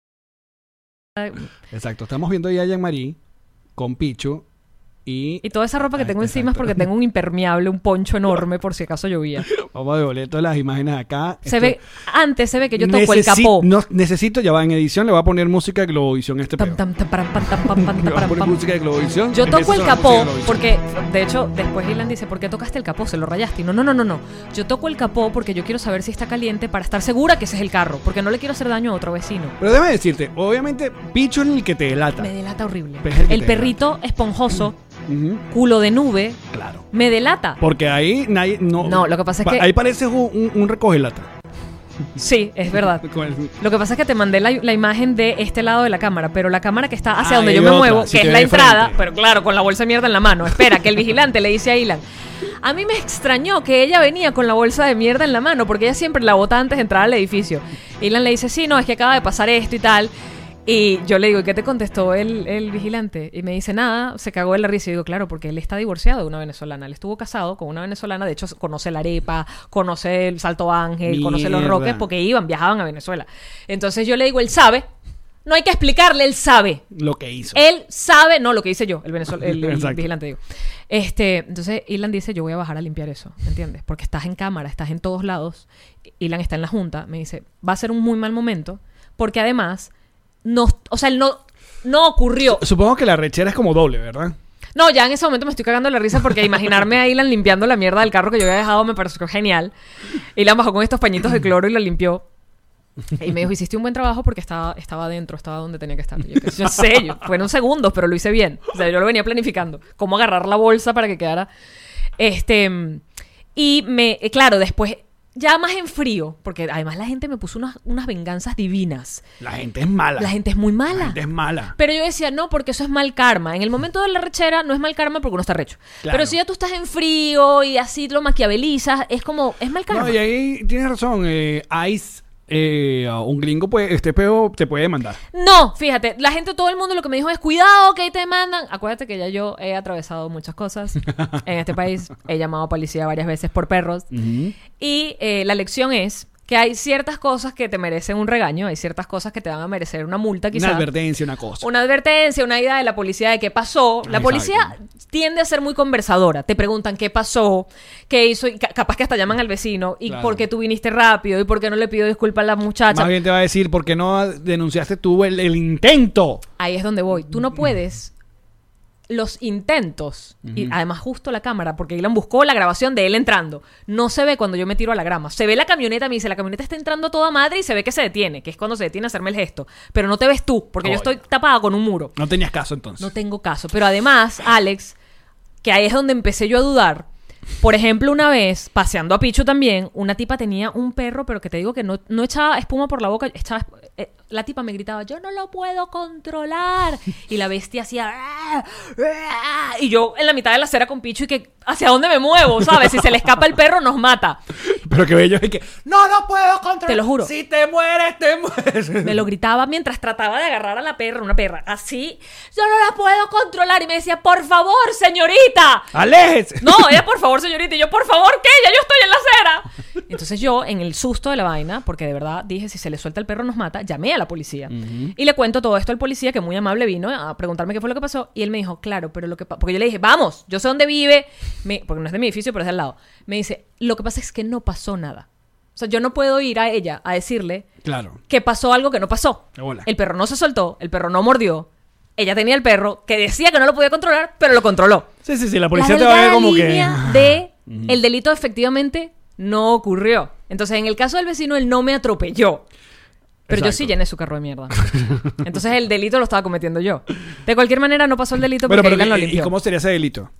Exacto. Estamos viendo ya a Jean-Marie con Pichu y... Y toda esa ropa que Ah, tengo encima es exacto. porque tengo un impermeable, un poncho enorme por si acaso llovía. Vamos a devolver todas las imágenes acá. Se Esto- ve, antes se ve que yo toco el Necesi- capó. no, necesito, ya va en edición, le voy a poner música de Globovisión a este Tam, pedo. tam, tam, param, pam, tam, pam, pam, Le voy a param, poner pam. música de Globovisión. Yo Empieza toco el a sonar capó música de Globovisión. porque, de hecho, después Ilan dice, ¿por qué tocaste el capó? Se lo rayaste. Y no, no, no, no, no. Yo toco el capó porque yo quiero saber si está caliente para estar segura que ese es el carro. Porque no le quiero hacer daño a otro vecino. Pero déjame decirte, obviamente, Pichu es el que te delata. Me delata horrible. Pero es el que El te perrito esponjoso, Ujú, culo de nube, claro. me delata. Porque ahí nadie... No, No, lo que pasa es pa- que- Ahí parece un, un, un recogelata. Sí, es verdad. Con el- Lo que pasa es que te mandé la, la imagen de este lado de la cámara, pero la cámara que está hacia Ah, donde hay yo me otra, muevo, sí que te es ve la de entrada, frente. pero claro, con la bolsa de mierda en la mano. Espera, que el vigilante le dice a Ilan. A mí me extrañó que ella venía con la bolsa de mierda en la mano, porque ella siempre la bota antes de entrar al edificio. Ilan le dice, sí, no, es que acaba de pasar esto y tal. Y yo le digo, ¿qué te contestó el, el vigilante? Y me dice, nada, se cagó de la risa. Y digo, claro, porque él está divorciado de una venezolana. Él estuvo casado con una venezolana. De hecho, conoce la arepa, conoce el Salto Ángel, Mierda. conoce los Roques, porque iban, viajaban a Venezuela. Entonces yo le digo, él sabe. No hay que explicarle, él sabe. Lo que hizo. Él sabe, no, lo que hice yo, el, venezol- el, el Exacto. vigilante, digo. Este, entonces, Ilan dice, yo voy a bajar a limpiar eso, ¿entiendes? Porque estás en cámara, estás en todos lados. Ilan está en la junta, me dice, va a ser un muy mal momento, porque además, no, o sea, él no, no ocurrió. Supongo que la rechera es como doble, ¿verdad? No, ya en ese momento me estoy cagando la risa porque imaginarme a Ilan limpiando la mierda del carro que yo había dejado me pareció genial. Ilan bajó con estos pañitos de cloro y la limpió. Y me dijo, hiciste un buen trabajo porque estaba, estaba adentro, estaba donde tenía que estar. Y yo, yo sé, yo, fueron segundos, pero lo hice bien. O sea, yo lo venía planificando. Cómo agarrar la bolsa para que quedara. Este. Y me, claro, después, ya más en frío, porque además la gente me puso unas, unas venganzas divinas. La gente es mala. La gente es muy La mala. gente es mala. Pero yo decía, no, porque eso es mal karma. En el momento de la rechera no es mal karma porque uno está recho. Claro. Pero si ya tú estás en frío y así lo maquiavelizas, es como, es mal karma. No, y ahí tienes razón. Eh, Ice, eh, un gringo, puede, este peo te puede demandar. No, fíjate, la gente, todo el mundo lo que me dijo es cuidado que ahí te mandan. Acuérdate que ya yo he atravesado muchas cosas en este país. He llamado a policía varias veces por perros. Uh-huh. Y eh, la lección es que hay ciertas cosas que te merecen un regaño, hay ciertas cosas que te van a merecer una multa quizás. Una advertencia, una cosa. Una advertencia, una idea de la policía de qué pasó. La Exacto. policía tiende a ser muy conversadora. Te preguntan qué pasó, qué hizo, y ca- capaz que hasta llaman al vecino. Y Claro. por qué tú viniste rápido, y por qué no le pidió disculpas a la muchacha. Más bien te va a decir, ¿por qué no denunciaste tú el, el intento? Ahí es donde voy. Tú no puedes los intentos, y además justo la cámara, porque Ilan buscó la grabación de él entrando. No se ve cuando yo me tiro a la grama. Se ve la camioneta, me dice, la camioneta está entrando a toda madre y se ve que se detiene, que es cuando se detiene a hacerme el gesto. Pero no te ves tú, porque yo Coño. estoy tapada con un muro. No tenías caso entonces. No tengo caso. Pero además, Alex, que ahí es donde empecé yo a dudar. Por ejemplo, una vez, paseando a Pichu también, una tipa tenía un perro, pero que te digo que no, no echaba espuma por la boca, echaba, eh, la tipa me gritaba, yo no lo puedo controlar. Y la bestia hacía... Y yo en la mitad de la acera con Pichu y que, ¿hacia dónde me muevo? ¿Sabes? Si se le escapa el perro, nos mata. Pero que bello es que no lo puedo controlar. Te lo juro. Si te mueres, te mueres. Me lo gritaba mientras trataba de agarrar a la perra, una perra, así. Yo no la puedo controlar. Y me decía, por favor, señorita. ¡Aléjese! No, ella, por favor, señorita. Y yo, por favor, ¿qué? Ya yo estoy en la acera. Entonces yo, en el susto de la vaina, porque de verdad dije, si se le suelta el perro nos mata, llamé a la policía. Uh-huh. Y le cuento todo esto al policía, que muy amable vino a preguntarme qué fue lo que pasó. Y él me dijo, claro, pero lo que... Pa-, porque yo le dije, vamos, yo sé dónde vive. Me, porque no es de mi edificio, pero es de al lado. Me dice, lo que pasa es que no pasó nada. O sea, yo no puedo ir a ella a decirle Claro. que pasó algo que no pasó. Hola. El perro no se soltó, el perro no mordió. Ella tenía el perro que decía que no lo podía controlar, pero lo controló. Sí, sí, sí. La policía te La va a ver delgada como que... línea de el delito efectivamente no ocurrió. Entonces, en el caso del vecino, él no me atropelló. Pero Exacto. yo sí llené su carro de mierda. Entonces, el delito lo estaba cometiendo yo. De cualquier manera, no pasó el delito porque Bueno, pero Ilan lo ¿y- ¿y limpió. cómo sería ese delito?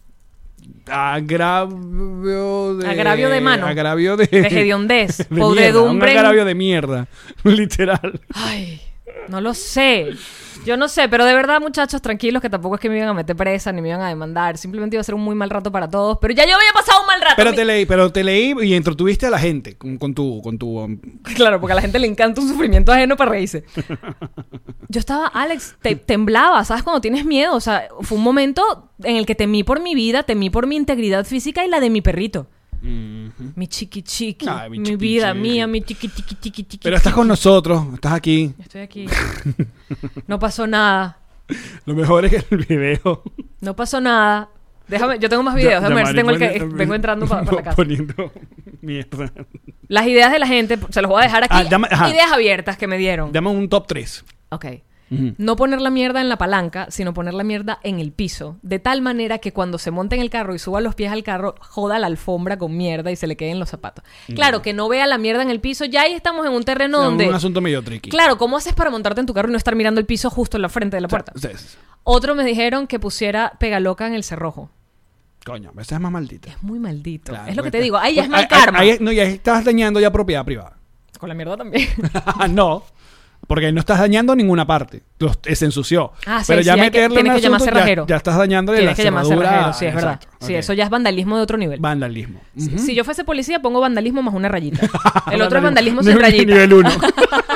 Agravio de... Agravio de mano. Agravio de... De hediondez. de mierda, Podredumbre. Un agravio de mierda. Literal. Ay, no lo sé. Yo no sé, pero de verdad, muchachos, tranquilos, que tampoco es que me iban a meter presa ni me iban a demandar. Simplemente iba a ser un muy mal rato para todos. Pero ya yo había pasado un mal rato. Pero Mi- te leí, pero te leí y entretuviste a la gente con, con tu... Con tu um, Claro, porque a la gente le encanta un sufrimiento ajeno para reírse. Yo estaba, Alex, te, temblaba, ¿sabes? Cuando tienes miedo. O sea, fue un momento en el que temí por mi vida, temí por mi integridad física y la de mi perrito. uh-huh. Mi chiqui chiqui. Ay, mi mi chiqui vida chiqui. mía, mi chiqui chiqui chiqui chiqui. Pero estás con nosotros, estás aquí. Estoy aquí. No pasó nada. Lo mejor es que el video... No pasó nada. Déjame, yo tengo más videos. Déjame ver si tengo el que Poni- vengo entrando para la casa. Poniendo mierda. Las ideas de la gente, se los voy a dejar aquí. Ah, dame- ajá. Ideas abiertas que me dieron. Dame un top tres. Ok. No poner la mierda en la palanca, sino poner la mierda en el piso. De tal manera que cuando se monte en el carro y suba los pies al carro, joda la alfombra con mierda y se le queden los zapatos. Claro, que no vea la mierda en el piso. Ya ahí estamos en un terreno donde... Un asunto medio tricky. Claro, ¿cómo haces para montarte en tu carro y no estar mirando el piso justo en la frente de la puerta? Sí, sí, sí. Otro me dijeron que pusiera pegaloca en el cerrojo. Coño, esa es más maldita. Es muy maldito. Claro, es lo que pues, te digo. Ahí ya es pues, mal ahí- karma. ahí- no, y ahí estás dañando ya propiedad privada. Con la mierda también. No, porque no estás dañando ninguna parte. Los- se ensució. Ah, sí, Pero ya sí, hay que- meterle tiene un que llamarse asunto, ya, rajero. ya estás dañando la Tienes que llamarse cerradura. rajero, sí, es verdad. Exacto, Sí, ok. eso ya es vandalismo de otro nivel. Vandalismo. Si- Ujú. Si yo fuese policía, pongo vandalismo más una rayita. El otro es vandalismo Ni- sin ni- rayita. Nivel uno.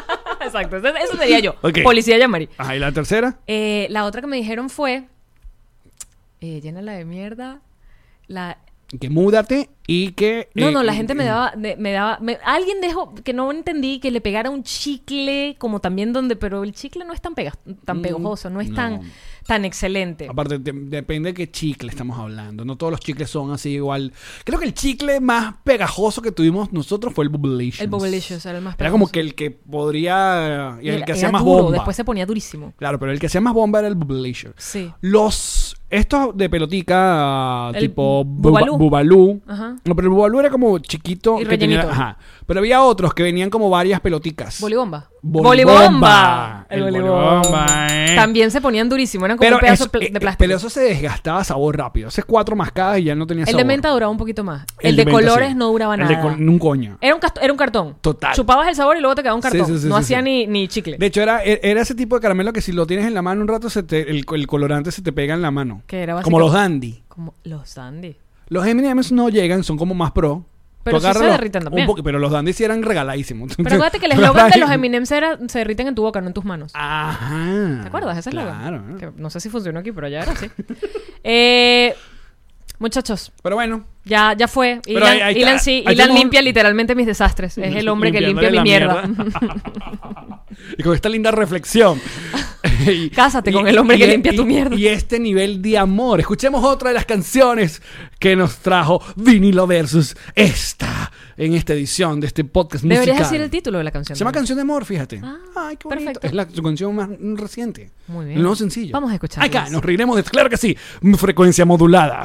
Exacto, eso, eso sería yo. Ok. Policía Yamari. Ajá, ¿y la tercera? Eh, la otra que me dijeron fue... Eh, llénala de mierda. La... Que múdate y que... No, eh, no, la eh, gente me eh, daba... Me, me daba me- alguien dejó... Que no entendí que le pegara un chicle como también donde... Pero el chicle no es tan, pega, tan Mm, pegajoso, no es no. tan, tan excelente. Aparte, de- depende de qué chicle estamos hablando. No todos los chicles son así igual. Creo que el chicle más pegajoso que tuvimos nosotros fue el Bubblicious. El Bubblicious era el más Era pegajoso. como que el que podría... Y el Era- que hacía era más duro, bomba. después se ponía durísimo. Claro, pero el que hacía más bomba era el Bubblicious. Sí. Los... Estos de pelotica, El tipo bu- buba- bubalú. bubalú. Ajá. No, pero el bubalú era como chiquito. Y que tenía- rellenito. ajá. Pero había otros que venían como varias peloticas. Bolibomba. Bolibomba. El El bolibomba. bolibomba, eh. También se ponían durísimo, eran como Pero un pedazo eso, pl- eh, de eh, plástico. pero eso se desgastaba sabor rápido. Hace cuatro mascadas y ya no tenía el sabor. de menta duraba un poquito más. El, El de, de menta, colores sí. no duraba El nada. de col- un coño. Era un, cast- era un cartón. Total. Chupabas el sabor y luego te quedaba un cartón. Sí, sí, sí, no sí, hacía sí. Ni, ni chicle. De hecho, era, era ese tipo de caramelo que si lo tienes en la mano un rato, se te, el, el colorante se te pega en la mano. Que era Como básicamente- los dandy. Como los dandy. Los M and M's no llegan, son como más pro. Pero Tú sí se agárralos derriten un también. poco- pero los dandy sí eran regaladísimos. Pero acuérdate que el eslogan de los M and M's era se derriten en tu boca, no en tus manos. Ajá. ¿Te acuerdas? Ese eslogan. Claro. Que no sé si funcionó aquí, pero ya era así. eh, muchachos, Pero bueno. ya, ya fue. Pero Ilan, ahí- ahí Ilan está. sí, Ahí Ilan tenemos- limpia literalmente mis desastres. Es el hombre que limpia mi Limpiándole mierda. la Y con esta linda reflexión. Y- Cásate y- con el hombre y- que limpia y- tu mierda. Y este nivel de amor. Escuchemos otra de las canciones que nos trajo Vinilo Versus esta en esta edición de este podcast Deberías musical. decir el título de la canción. Se llama también. Canción de Amor, fíjate. Ah, Ay, qué bonito. perfecto. Es la su canción más reciente. Muy bien. El nuevo sencillo. Vamos a escucharlas. Acá, nos reiremos de... Claro que sí. Frecuencia modulada.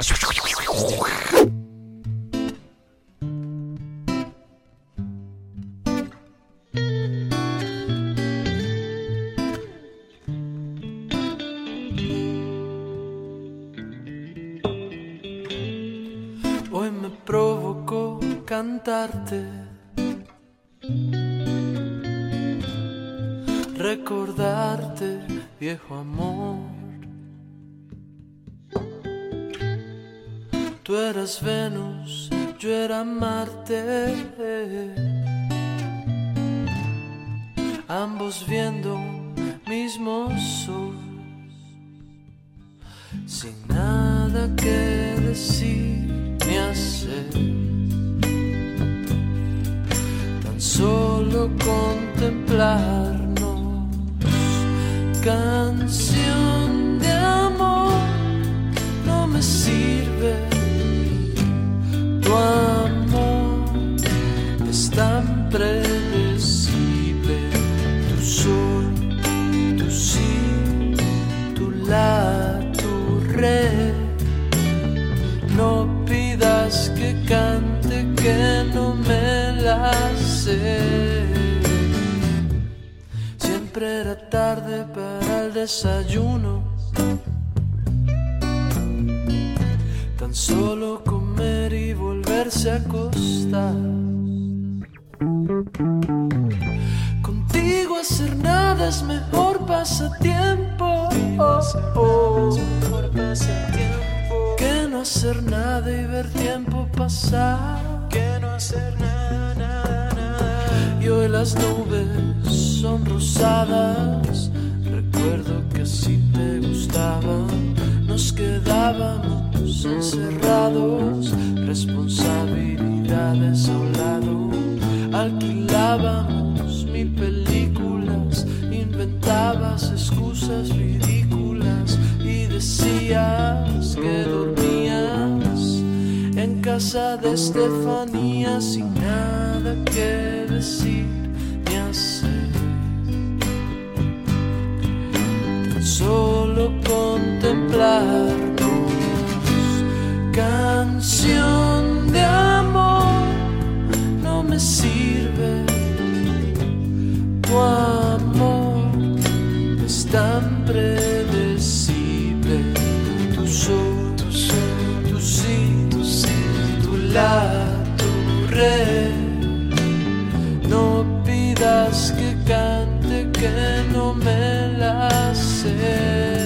Hoy me provocó cantarte, recordarte, viejo amor. Tú eras Venus, yo era Marte, ambos viendo un mismo sol, sin nada que decir ni hacer, tan solo contemplarnos. Canción de amor, no me sirve, tu amor es tan predecible, tu sol, tu sí, tu la, tu re. No pidas que cante, que no me la sé. Siempre era tarde para el desayuno, tan solo comer y volverse a acostar. Contigo hacer nada es mejor pasatiempo, oh, oh. Que no hacer nada y ver tiempo pasar. Que no hacer nada, nada, nada. Y hoy las nubes son rosadas. Recuerdo que si te gustaba, nos quedábamos encerrados. Responsabilidades a un lado. Alquilábamos mil películas. Inventabas excusas ridículas. Y decías que dormías en casa de Estefanía sin nada que decir ni hacer, tan solo contemplarnos. Canción de amor, no me sirve, tu amor es tan predecible, tu sol, tu sol, tu sí, tu sí, tu la, tu re. No pidas que cante, que no me la sé.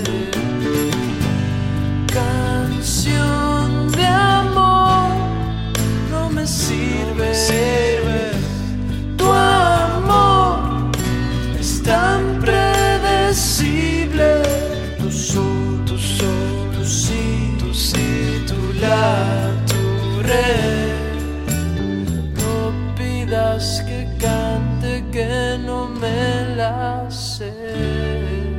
Canción de amor, no me sirve, tu amor es tu sí, tu sí, tu la, tu re. No pidas que cante que no me la sé.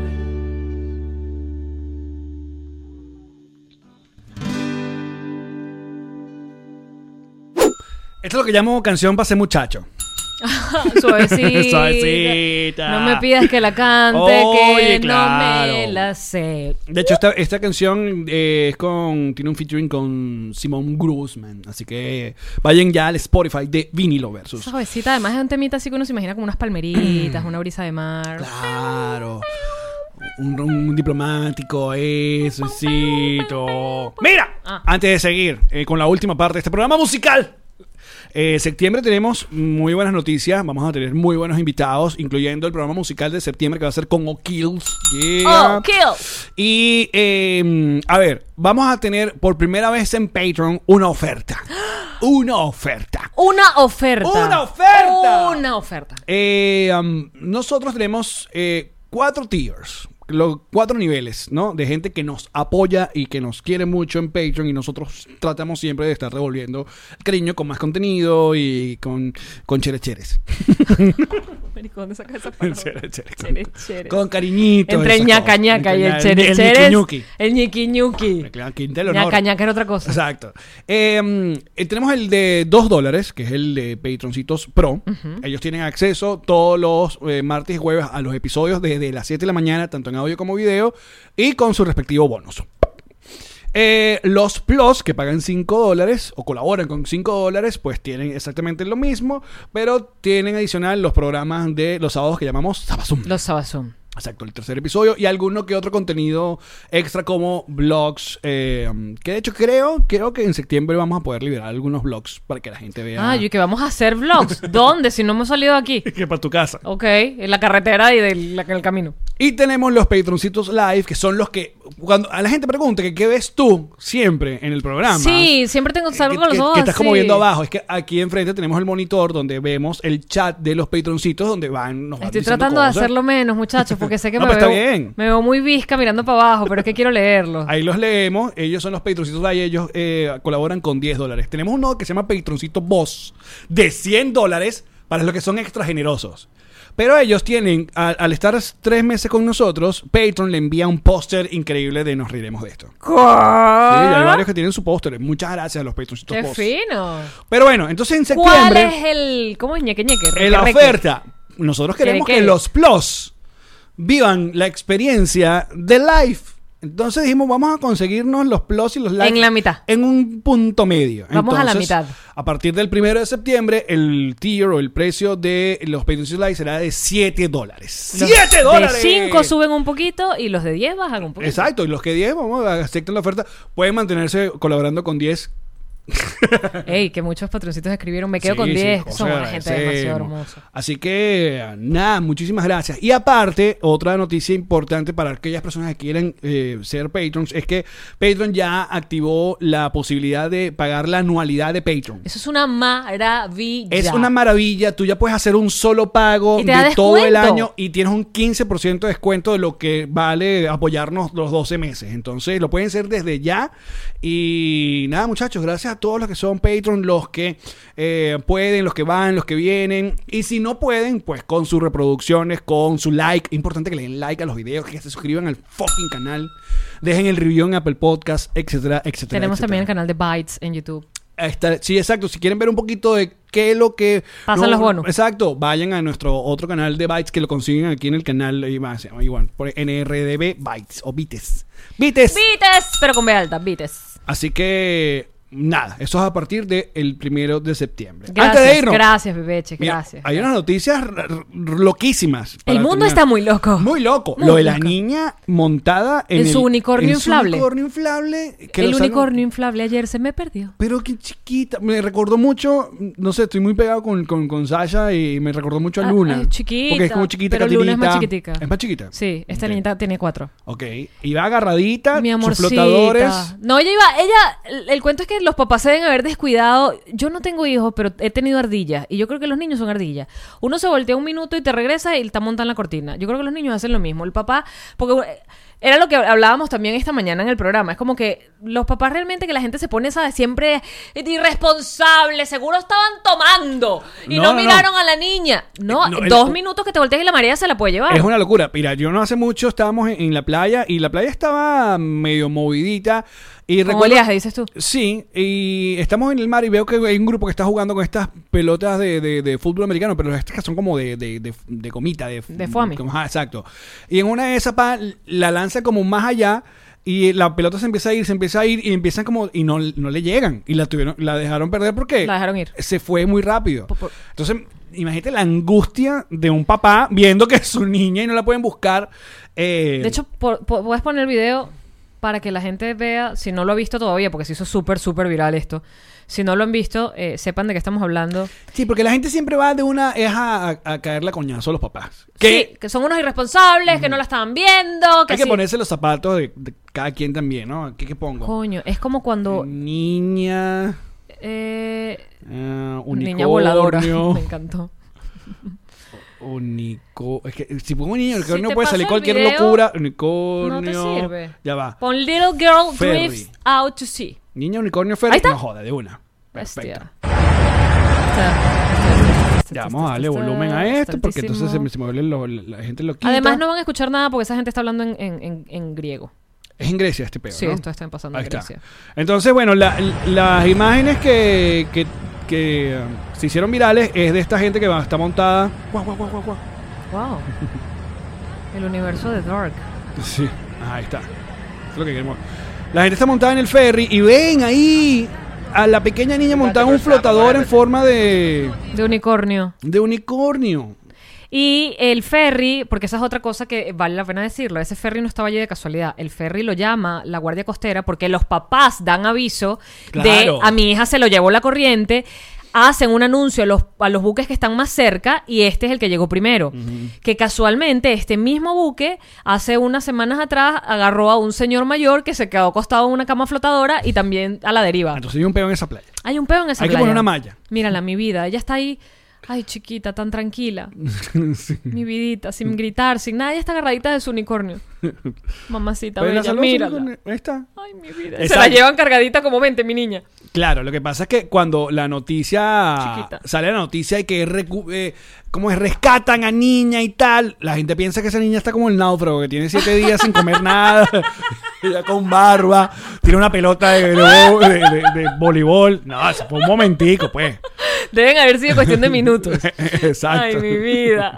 Esto es lo que llamo canción para ser muchacho. Suavecita. Suavecita. No me pidas que la cante, Oye, que claro. no me la sé. De hecho, esta, esta canción eh, es con, tiene un featuring con Simón Grossman. Así que vayan ya al Spotify de Vinilo Versus. Suavecita, además es un temita así que uno se imagina como unas palmeritas, una brisa de mar. Claro. Un, un diplomático, eso, éxito. Mira, Ah. antes de seguir eh, con la última parte de este programa musical. Eh, septiembre tenemos muy buenas noticias. Vamos a tener muy buenos invitados, incluyendo el programa musical de septiembre que va a ser con O'Kills. Yeah. Oh, kill. Y eh, a ver, vamos a tener por primera vez en Patreon una oferta. Una oferta. Una oferta. ¡Una oferta! Una oferta. Eh, um, nosotros tenemos eh, cuatro tiers. Los cuatro niveles, ¿no? De gente que nos apoya y que nos quiere mucho en Patreon, y nosotros tratamos siempre de estar devolviendo cariño con más contenido y con, con cherecheres. Marico, ¿dónde sacas esa palabra? Cherecheres. Con, Cherecheres. con cariñitos. Entre esas ñaca cosas. ñaca y el El cherecheres. ñiqui-ñuqui. El ñiqui ñuqui. Me queda aquí del honor. Ñaca ñaca era otra cosa. Exacto. Eh, eh, tenemos el de dos dólares, que es el de Patroncitos Pro. Uh-huh. Ellos tienen acceso todos los eh, martes y jueves a los episodios desde las siete de la mañana, tanto en audio como video, y con su respectivo bonus. Eh, los Plus, que pagan cinco dólares o colaboran con cinco dólares, pues tienen exactamente lo mismo, pero tienen adicional los programas de los sábados que llamamos Sabazum. Los Sabazum. Exacto, el tercer episodio y alguno que otro contenido extra como vlogs, eh, que de hecho creo, creo que en septiembre vamos a poder liberar algunos vlogs para que la gente vea. Ah, y que vamos a hacer vlogs. ¿Dónde? Si no hemos salido de aquí. Que para tu casa. Ok, en la carretera y del, en el camino. Y tenemos los Patroncitos Live, que son los que, cuando a la gente pregunta que qué ves tú siempre en el programa. Sí, siempre tengo que, salgo con los que, ojos que estás como así. viendo abajo. Es que aquí enfrente tenemos el monitor donde vemos el chat de los Patroncitos, donde van, nos van Estoy diciendo tratando cosas. de hacerlo menos, muchachos, porque sé que No, me, pero veo, está bien. me veo muy visca mirando para abajo, pero es que quiero leerlo. Ahí los leemos. Ellos son los Patroncitos Live. Ellos eh, colaboran con diez dólares. Tenemos uno que se llama Patroncito Boss de cien dólares para los que son extra generosos. Pero ellos tienen, al, al estar tres meses con nosotros, Patreon le envía un póster increíble de Nos Reiremos de Esto. Sí, hay varios que tienen su póster. Muchas gracias a los Patroncitos ¡Qué Boss. fino! Pero bueno, entonces en ¿Cuál septiembre, es el... ¿Cómo es ñeque ñeque? en Reque, la reque. oferta, nosotros queremos Quiere, que quiere. los Plus vivan la experiencia de live. Entonces dijimos, vamos a conseguirnos los Plus y los Live En la mitad. en un punto medio. Vamos a la Entonces, mitad. A partir del primero de septiembre, el tier o el precio de los Patroncitos Live será de siete dólares. Los ¡siete dólares! De cinco suben un poquito y los de diez bajan un poquito. Exacto, y los que diez, vamos, acepten la oferta, pueden mantenerse colaborando con diez. Ey, que muchos patroncitos escribieron, me quedo Sí, con sí, diez. cosas Son que una gente demasiado agradecemos. hermosa. Así que, nada, muchísimas gracias. Y aparte, otra noticia importante para aquellas personas que quieren eh, ser Patrons es que Patreon ya activó la posibilidad de pagar la anualidad de Patreon. Eso es una maravilla. Es una maravilla, tú ya puedes hacer un solo pago Y de te da todo el descuento. año y tienes un quince por ciento de descuento de lo que vale apoyarnos los doce meses. Entonces lo pueden hacer desde ya. Y nada, muchachos, gracias a todos los que son Patreon, los que eh, pueden, los que van, los que vienen. Y si no pueden, pues con sus reproducciones, con su like. Importante que le den like a los videos, que se suscriban al fucking canal, dejen el review en Apple Podcast, etcétera, etcétera. Tenemos etcétera. también el canal de Bytes en YouTube. Ahí está. Sí, exacto. Si quieren ver un poquito de qué es lo que... Pasan los bonos. Exacto. Vayan a nuestro otro canal de Bytes que lo consiguen aquí en el canal. Igual, igual por N R D B Bytes o Bites. Bites. Bites, pero con B alta, Bites. Así que... Nada, eso es a partir del primero de septiembre. Gracias, Antes de irnos, gracias, Bebeche, mira, gracias. hay unas noticias r- r- loquísimas. para El mundo terminar. está muy loco. Muy loco. Muy Lo de la loco. niña montada en, En su el- unicornio en su inflable. unicornio inflable. que El lo sacan- unicornio inflable ayer se me perdió. Pero qué chiquita. Me recordó mucho. No sé, estoy muy pegado con, con, con Sasha y me recordó mucho a Ah, Luna. es chiquita, Porque es como chiquita, pero Luna es más catinita. chiquitica. Es más chiquita. Sí, esta Ok. niñita tiene cuatro. Ok. Y va agarradita. Mi sus amorcita. flotadores. No, ella iba, ella, el, el cuento es que los papás se deben haber descuidado. Yo no tengo hijos, pero he tenido ardillas. Y yo creo que los niños son ardillas. Uno se voltea un minuto y te regresa y está montando la cortina. Yo creo que los niños hacen lo mismo. El papá, porque Era lo que hablábamos también esta mañana en el programa. Es como que los papás realmente, que la gente se pone, ¿sabes? Siempre irresponsable. Seguro estaban tomando y no, No, no no, miraron no. a la niña. No, No, el- dos minutos que te voltees y la marea se la puede llevar. Es una locura. Mira, yo no hace mucho estábamos en, en la playa y la playa estaba medio movidita. Y Con recuerdo, oleaje, dices tú. Sí, y estamos en el mar y veo que hay un grupo que está jugando con estas pelotas de, de, de fútbol americano, pero estas que son como de, de, de, de gomita, de, De foamy. como- ajá, exacto. Y en una de esas pa, la lanza como más allá y la pelota se empieza a ir, se empieza a ir y empiezan como y no, no le llegan y la tuvieron, la dejaron perder porque La dejaron ir. se fue muy rápido. Por- por- Entonces, imagínate la angustia de un papá viendo que es su niña y no la pueden buscar. eh, De hecho, por- por- puedes poner el video para que la gente vea, si no lo ha visto todavía, porque se hizo súper, súper viral esto. Si no lo han visto, eh, sepan de qué estamos hablando. sí, porque la gente siempre va de una es a, a, a caerle a coñazo a los papás. Que Sí, que son unos irresponsables, que no la estaban viendo. Que hay que sí. ponerse los zapatos de, de cada quien también, ¿no? ¿Qué, qué pongo? Coño, es como cuando... Niña. Eh, eh, niña voladora. unicornio. Me encantó. Unico. Es que si pongo niño, Si unicornio te puede paso salir el cualquier video, locura. Unicornio. no te sirve. Ya va. Pon Little Girl Ferry. Drifts Out to Sea. Niña, unicornio, ferry. Ahí está. No joda, de una. Perfecto. Bestia. Ya vamos a darle Está- volumen a está esto porque entonces se altísimo. me, se me vuelve lo- la, la gente loquita. Además no van a escuchar nada porque esa gente está hablando en, en, en, en griego. Es en Grecia este pedo, Sí, ¿no? esto está pasando Ahí en está. Grecia. Entonces, bueno, la- las imágenes que, que, que um, se hicieron virales es de esta gente que va, está montada. Guau, guau, guau, guau, guau. Wow. El universo de Dark. Sí, ahí está. Eso es lo que queremos. La gente está montada en el ferry y ven ahí a la pequeña niña montada en un flotador en forma de, De unicornio. de unicornio. Y el ferry, porque esa es otra cosa que vale la pena decirlo, ese ferry no estaba allí de casualidad. El ferry lo llama la Guardia Costera porque los papás dan aviso de Claro. a mi hija se lo llevó la corriente, hacen un anuncio a los, a los buques que están más cerca y este es el que llegó primero. Que casualmente este mismo buque hace unas semanas atrás agarró a un señor mayor que se quedó acostado en una cama flotadora y también a la deriva. Entonces hay un peo en esa playa. Hay un peo en esa Hay que playa. poner una malla. Mírala, mi vida. Ella está ahí. Ay, chiquita, tan tranquila. Sí. Mi vidita, sin gritar, sin nada. Ella está agarradita de su unicornio. Mamacita Pero la bella, salud, mírala. ahí está. Ay, mi vida. Exacto. Se la llevan cargadita como vente, mi niña. Claro, lo que pasa es que cuando la noticia Chiquita. sale la noticia y que recu- eh, como es, rescatan a niña y tal, la gente piensa que esa niña está como el náufrago, que tiene siete días sin comer nada, ella con barba, tiene una pelota de, de, de- de- de voleibol. No, eso fue un momentico, pues. Deben haber sido cuestión de minutos. Exacto. Ay, mi vida.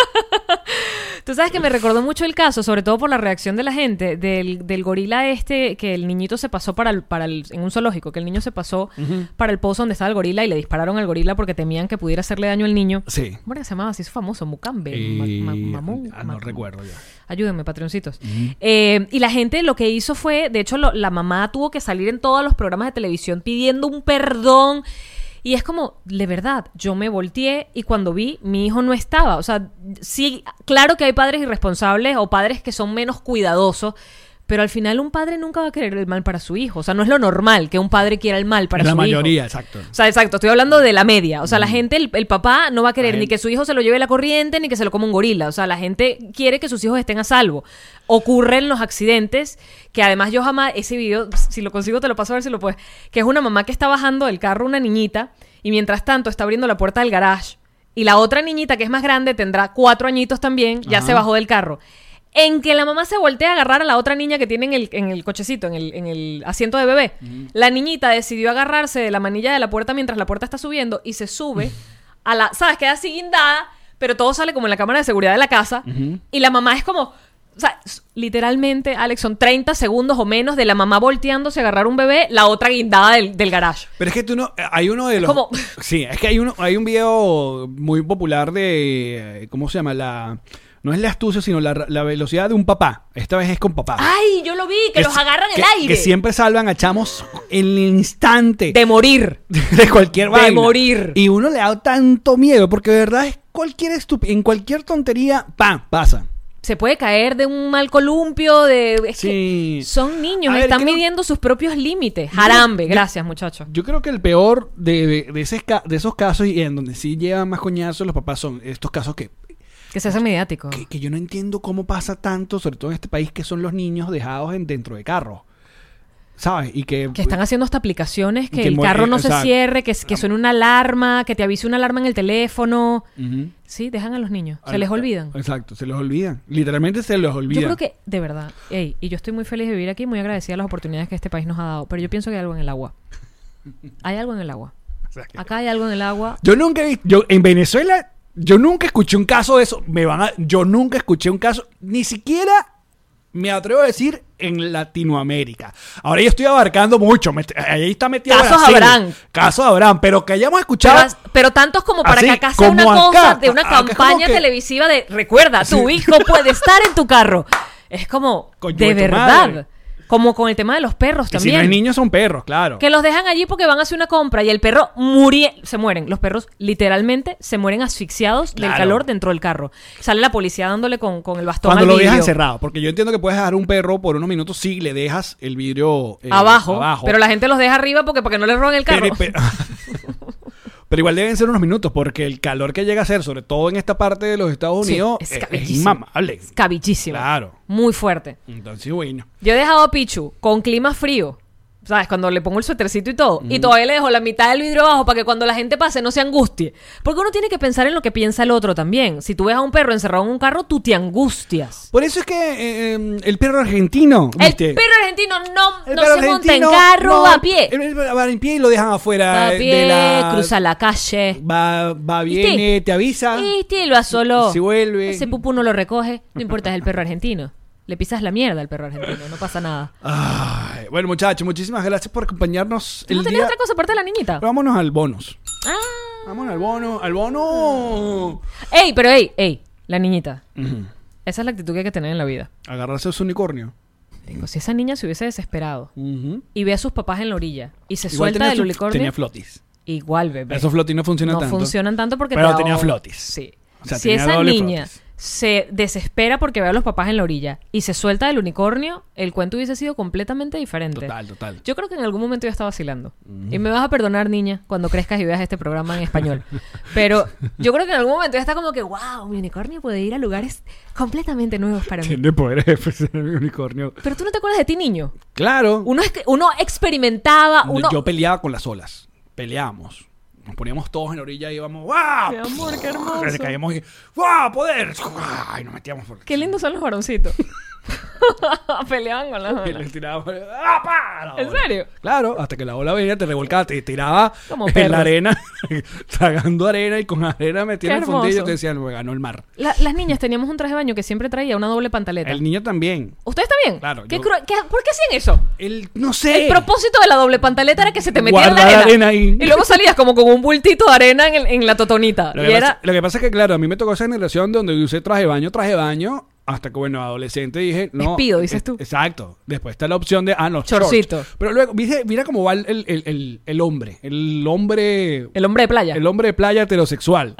Tú sabes que me recordó mucho el caso, sobre todo por la reacción de la gente, del, del gorila este, que el niñito se pasó para el, para el, en un zoológico, que el niño se pasó para el pozo donde estaba el gorila y le dispararon al gorila porque temían que pudiera hacerle daño al niño. Sí. ¿Cómo era que se llamaba? Así es famoso, Mucambe. Y- Ma- ma- mamón, ah, no ma- recuerdo ya. Ayúdenme, patroncitos. Eh, y la gente lo que hizo fue, de hecho, lo- la mamá tuvo que salir en todos los programas de televisión pidiendo un perdón. Y es como, de verdad, yo me volteé y cuando vi, mi hijo no estaba. O sea, sí, claro que hay padres irresponsables o padres que son menos cuidadosos, pero al final un padre nunca va a querer el mal para su hijo. O sea, no es lo normal que un padre quiera el mal para La su hijo. mayoría, exacto. O sea, exacto, estoy hablando de la media. O sea, la gente, el, el papá no va a querer La ni gente- que su hijo se lo lleve la corriente, ni que se lo coma un gorila. O sea, la gente quiere que sus hijos estén a salvo. Ocurren los accidentes, que además yo jamás, ese video, si lo consigo te lo paso a ver si lo puedes, que es una mamá que está bajando del carro una niñita, y mientras tanto está abriendo la puerta del garage, y la otra niñita, que es más grande, tendrá cuatro añitos también, ya Ajá. se bajó del carro. En que la mamá se voltea a agarrar a la otra niña que tiene en el, en el cochecito, en el, en el asiento de bebé. La niñita decidió agarrarse de la manilla de la puerta mientras la puerta está subiendo y se sube a la... ¿Sabes? Queda así guindada, pero todo sale como en la cámara de seguridad de la casa. Y la mamá es como... O sea, s- literalmente, Alex, son treinta segundos o menos de la mamá volteándose a agarrar un bebé, la otra guindada del, del garage. Pero es que tú no, hay uno de los, como- sí, es que hay uno, hay un video muy popular de, ¿cómo se llama? La, no es la astucia, sino la, la velocidad de un papá. Esta vez es con papá. ¡Ay! Yo lo vi, que, los si- agarran en que- el aire. Que siempre salvan a chamos en el instante De morir. de cualquier de vaina. morir. Y uno le da tanto miedo porque de verdad es cualquier estup en cualquier tontería, ¡pam! Pasa. Se puede caer de un mal columpio, de... Es Sí. que son niños, A ver, están creo- midiendo sus propios límites. Jarambe, gracias, muchachos. Yo creo que el peor de, de, de ese ca- de esos casos y en donde sí llevan más coñazos los papás son estos casos que Que se hace mediático. Que, que yo no entiendo cómo pasa tanto, sobre todo en este país, que son los niños dejados en, dentro de carros. ¿Sabes? Y que, Que están haciendo hasta aplicaciones que, que el mu- carro no exacto. se cierre, que, que suene una alarma, que te avise una alarma en el teléfono. Ujú. Sí, dejan a los niños. Se Al- les olvidan. Exacto, se los olvidan. Literalmente se los olvidan. Yo creo que, de verdad, ey, y yo estoy muy feliz de vivir aquí, muy agradecida de las oportunidades que este país nos ha dado, pero yo pienso que hay algo en el agua. Hay algo en el agua. O sea, que- Acá hay algo en el agua. Yo nunca he visto, yo en Venezuela, yo nunca escuché un caso de eso. Me van a, yo nunca escuché un caso, ni siquiera me atrevo a decir en Latinoamérica. Ahora yo estoy abarcando mucho. Me, ahí está metido Casos Brasil. habrán. Casos habrán, pero que hayamos escuchado. Pero, pero tantos como para Así, que acá sea como una cosa acá. de una Acá es como campaña que- televisiva de recuerda, tu Sí. hijo puede estar en tu carro. Es como, Coño de de tu verdad. madre. Como con el tema de los perros que si también. no hay niños son perros, claro. Que los dejan allí porque van a hacer una compra y el perro murie, se mueren. Los perros literalmente se mueren asfixiados del Claro. calor dentro del carro. Sale la policía dándole con, con el bastón Cuando al lo vidrio. dejas encerrado, porque yo entiendo que puedes dejar un perro por unos minutos si le dejas el vidrio eh, abajo, pero la gente los deja arriba porque para que no les roben el carro. Pero, pero- pero igual deben ser unos minutos, porque el calor que llega a ser, sobre todo en esta parte de los Estados Sí, Unidos, es es, es cabillísimo. inmamable. Es cabichísimo. Claro. Muy fuerte. Entonces, bueno. Yo he dejado a Pichu con clima frío. ¿Sabes? Cuando le pongo el suétercito y todo. Y todavía le dejo la mitad del vidrio abajo para que cuando la gente pase no se angustie. Porque uno tiene que pensar en lo que piensa el otro también. Si tú ves a un perro encerrado en un carro, tú te angustias. Por eso es que eh, eh, el perro argentino, ¿viste? El perro argentino no, El no perro se monta en argentino, carro, no, va a pie. el- el- Va en pie y lo dejan afuera Va a de pie, la... cruza la calle. Va, va, viene, ¿Viste? te avisa. Y te lo solo. Si vuelve. Ese pupú no lo recoge. No importa, es el perro argentino. Le pisas la mierda al perro argentino. No pasa nada. Ay, bueno, muchachos, muchísimas gracias por acompañarnos ¿Tú el no tenías día... otra cosa aparte de la niñita? Vámonos al bonus. Ah. Vámonos al bono, al bono. Ey, pero ey, ey. La niñita. Ujú. Esa es la actitud que hay que tener en la vida. Agarrarse a su unicornio. Digo, si esa niña se hubiese desesperado Ujú. y ve a sus papás en la orilla y se Igual suelta tenía del su- unicornio, Tenía flotis. igual, bebé. Esos flotis no funcionan no tanto. funcionan tanto porque Pero te tenía ahogan. flotis. Sí. O sea, si tenía esa doble niña flotis. se desespera porque ve a los papás en la orilla y se suelta del unicornio, el cuento hubiese sido completamente diferente. Total, total. Yo creo que en algún momento ya estaba vacilando. Y me vas a perdonar, niña, cuando crezcas y veas este programa en español. Pero yo creo que en algún momento ya está como que, wow, mi unicornio puede ir a lugares completamente nuevos para mí. Tiene poderes de fuerza el unicornio. Pero tú no te acuerdas de ti, niño. Claro. Uno, es, uno experimentaba, uno... Yo peleaba con las olas. Peleábamos. Nos poníamos todos en la orilla y íbamos ¡guau! Mi amor, qué hermoso. Caíamos y ¡guau! ¡Poder! ¡Guau! Y nos metíamos por... Qué lindos son los varoncitos. Peleaban con las Y olas. les tirábamos ¡ah, pa! La ¿En ola. serio? Claro, hasta que la ola venía, te revolcaba, te tiraba Como en perros. la arena, tragando arena y con arena metiendo Qué el fondillo. hermoso. Te decían, me ganó el mar. La- las niñas teníamos un traje de baño que siempre traía una doble pantaleta. El niño también. ¿Ustedes también? Claro, ¿Qué yo- cru- qué- ¿Por qué hacían eso? El, no sé. El propósito de la doble pantaleta era que se te metiera en la Guardar arena. arena ahí. Y luego salías como con un bultito de arena en, el- en la totonita. Lo Y que, era... pasa, lo que pasa es que, claro, a mí me tocó esa generación donde usé traje de baño, traje de baño, hasta que, bueno, adolescente dije, no. Despido, dices es- tú. Exacto. Después está la opción de, ah, no, Chorcito. shorts. Pero luego, ¿viste? Mira cómo va el, el, el, el- el hombre. El hombre. El hombre de playa. El hombre de playa heterosexual.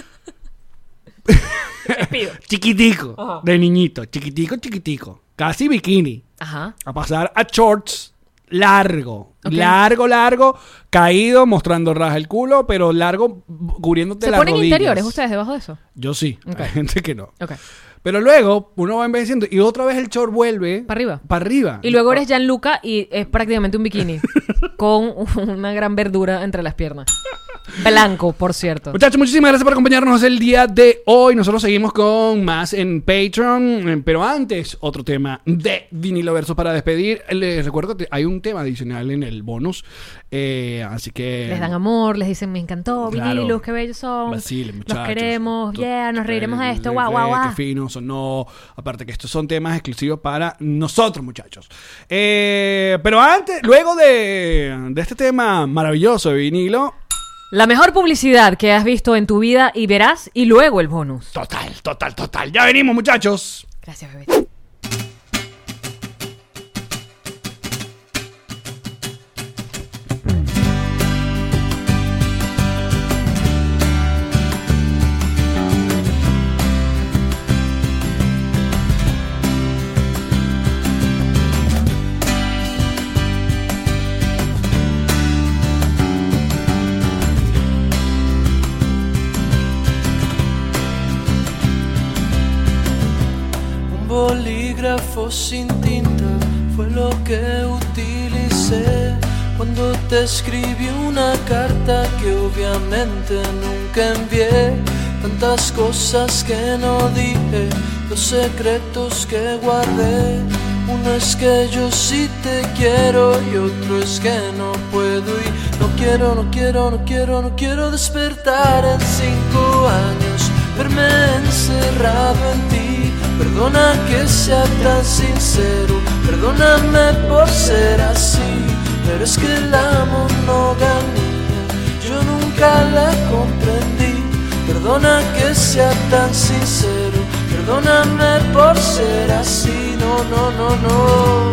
Despido. Chiquitico. Ajá. De niñito. Chiquitico, chiquitico. Casi bikini. Ajá. A pasar a shorts largo. Ok. Largo, largo. Caído, mostrando raja el culo, pero largo, cubriéndote ¿Se las ponen rodillas. interiores ustedes debajo de eso? Yo sí. Ok. Hay gente que no. Ok. Pero luego uno va envejeciendo y otra vez el short vuelve Para arriba. Para arriba. Y luego eres Gianluca y es prácticamente un bikini. Con una gran verdura entre las piernas. Blanco, por cierto. Muchachos, muchísimas gracias por acompañarnos el día de hoy. Nosotros seguimos con más en Patreon. eh, Pero antes, otro tema de Vinilo Verso para despedir. Les recuerdo que hay un tema adicional en el bonus. eh, así que... Les dan amor, les dicen, me encantó, Claro. vinilos, qué bellos son. Vacilen, Los muchachos. queremos, To- yeah, nos reiremos de esto, eh, guau, guau, eh, guau. Qué fino sonó. Aparte que estos son temas exclusivos para nosotros, muchachos. Eh, pero antes, luego de, de este tema maravilloso de vinilo, La mejor publicidad que has visto en tu vida y verás, y luego el bonus. total, total, total. Ya venimos, muchachos. Gracias, bebé. bolígrafo sin tinta fue lo que utilicé cuando te escribí una carta que obviamente nunca envié. Tantas cosas que no dije, los secretos que guardé. Uno es que yo sí te quiero y otro es que no puedo y no quiero, no quiero, no quiero, no quiero despertar en cinco años, verme encerrado en ti. Perdona que sea tan sincero, perdóname por ser así, pero es que la monogamia yo nunca la comprendí. Perdona que sea tan sincero, perdóname por ser así, no, no, no, no.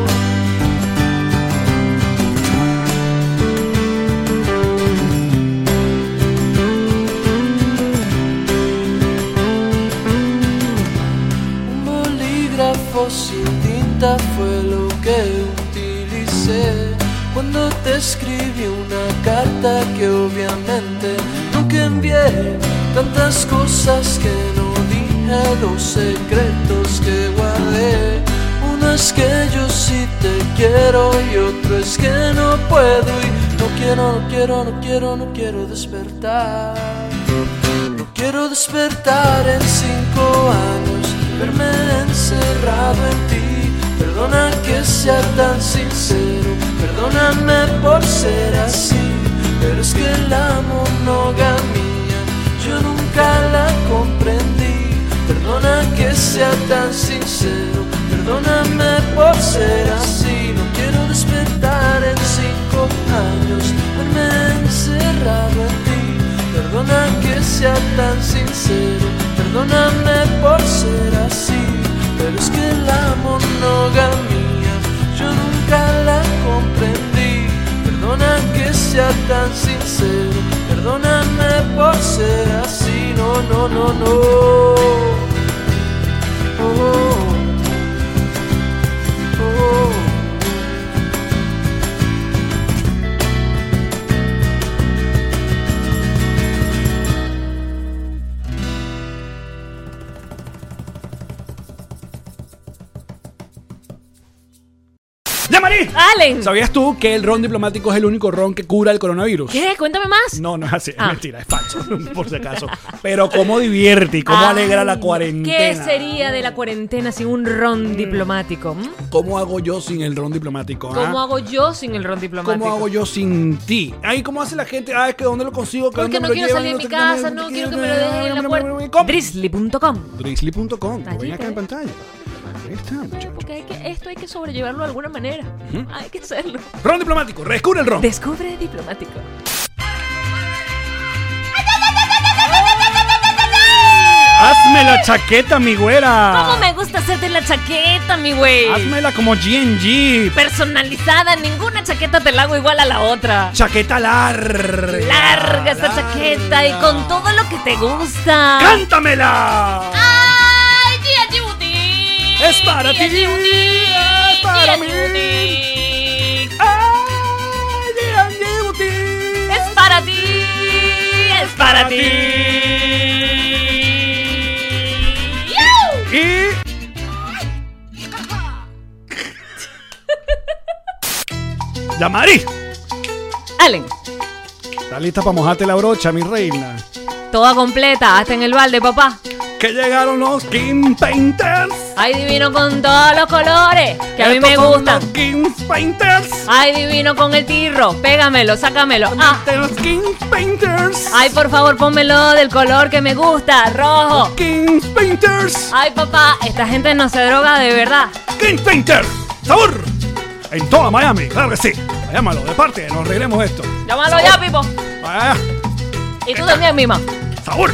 Un bolígrafo sin tinta fue lo que utilicé cuando te escribí una carta que obviamente nunca envié. Tantas cosas que no dije, los secretos que guardé. Uno es que yo sí te quiero y otro es que no puedo y no quiero, no quiero, no quiero, no quiero despertar. No quiero despertar en cinco años, verme encerrado en ti. Perdona que sea tan sincero, perdóname por ser así, pero es que la monogamia yo nunca la comprendí. Perdona que sea tan sincero, perdóname por ser así. No quiero despertar en cinco años, verme encerrado en ti. Perdona que sea tan sincero, perdóname por ser así, pero es que la monogamia yo nunca la comprendí. Perdona que sea tan sincero, perdóname por ser así, no, no, no, no. Oh, oh, oh. ¡Yamari! ¡Allen! ¿Sabías tú que el ron diplomático es el único ron que cura el coronavirus? ¿Qué? Cuéntame más. No, no es así, es Ah. mentira, es falso, por si acaso. Pero cómo divierte y cómo Ay, alegra la cuarentena. ¿Qué sería de la cuarentena sin un ron diplomático? ¿Mm? ¿Cómo hago yo sin el ron diplomático? ah? ¿Cómo hago yo sin el ron diplomático? ¿Cómo hago yo sin ti? Ay, ¿cómo hace la gente? Ah, es que ¿dónde lo consigo? ¿Que Porque dónde no me lo quiero llevan? salir de mi sé qué, casa, no no sé quiero qué, que me lo dejen en la puerta. ¿Cómo? Drizzly punto com. Drizzly punto com. Lo Allí ven acá te en ves. pantalla. Ahí está, muchachos. Porque hay que, esto hay que sobrellevarlo de alguna manera. Hay que hacerlo. Ron diplomático, redescubre el ron. Descubre diplomático. Hazme la chaqueta, mi güera. ¿Cómo me gusta hacerte la chaqueta, mi güey? Hazmela como G N G. Personalizada, ninguna chaqueta te la hago igual a la otra. Chaqueta larga. Larga esta chaqueta y con todo lo que te gusta. ¡Cántamela! ¡Ay, G N G Boutique! Es para ti, G N G Boutique, es para G N G mí. Boutique. ¡Ay, G N G Boutique! Es para ti, es para ti. ¡Yu! Y... Yamari, Allen, ¿estás lista para mojarte la brocha, mi reina? toda completa, hasta en el balde, papá. Que llegaron los King Painters. Ay, divino con todos los colores que a mí Estos me son gustan. los King Painters. Ay, divino con el tirro, pégamelo, sácamelo. Ah. De los King Painters. Ay, por favor, pónmelo del color que me gusta, rojo. King Painters. Ay, papá, esta gente no se droga de verdad. King Painter. Sabor. En toda Miami, claro que sí. Llámalo, de parte, nos reiremos de esto. Llámalo Sabor. ya, Pipo. Vaya, Y tú también, Mima. sabor.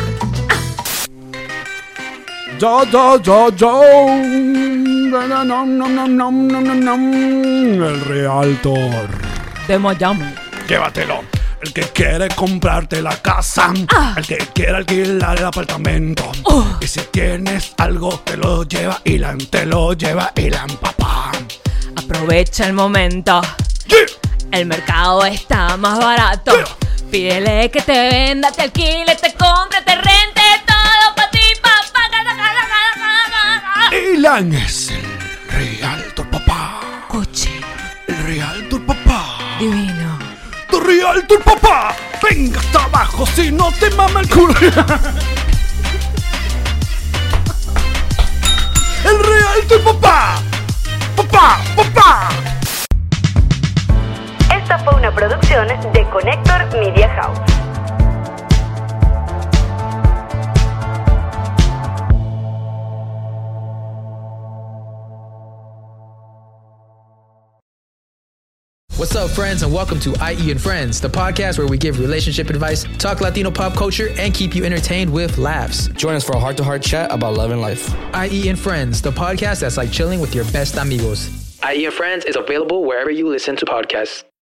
Yo, yo, yo, yo. No, no, no, no, no, no, no, no. El Realtor. De Miami. Llévatelo. El que quiere comprarte la casa, Ah. el que quiere alquilar el apartamento. Oh. Y si tienes algo, te lo lleva Ilan, te lo lleva Ilan, papá. Aprovecha el momento. Yeah. El mercado está más barato. Yeah. Pídele que te venda, te alquile, te compre, te rente, todo para ti, papá. Ilan es el rey alto el papá. Venga hasta abajo si no te mama el culo. El re alto el papá. Papá, papá. Esta fue una producción de Connector Media House. What's up, friends, and welcome to I E and Friends, the podcast where we give relationship advice, talk Latino pop culture, and keep you entertained with laughs. Join us for a heart-to-heart chat about love and life. I E and Friends, the podcast that's like chilling with your best amigos. I E and Friends is available wherever you listen to podcasts.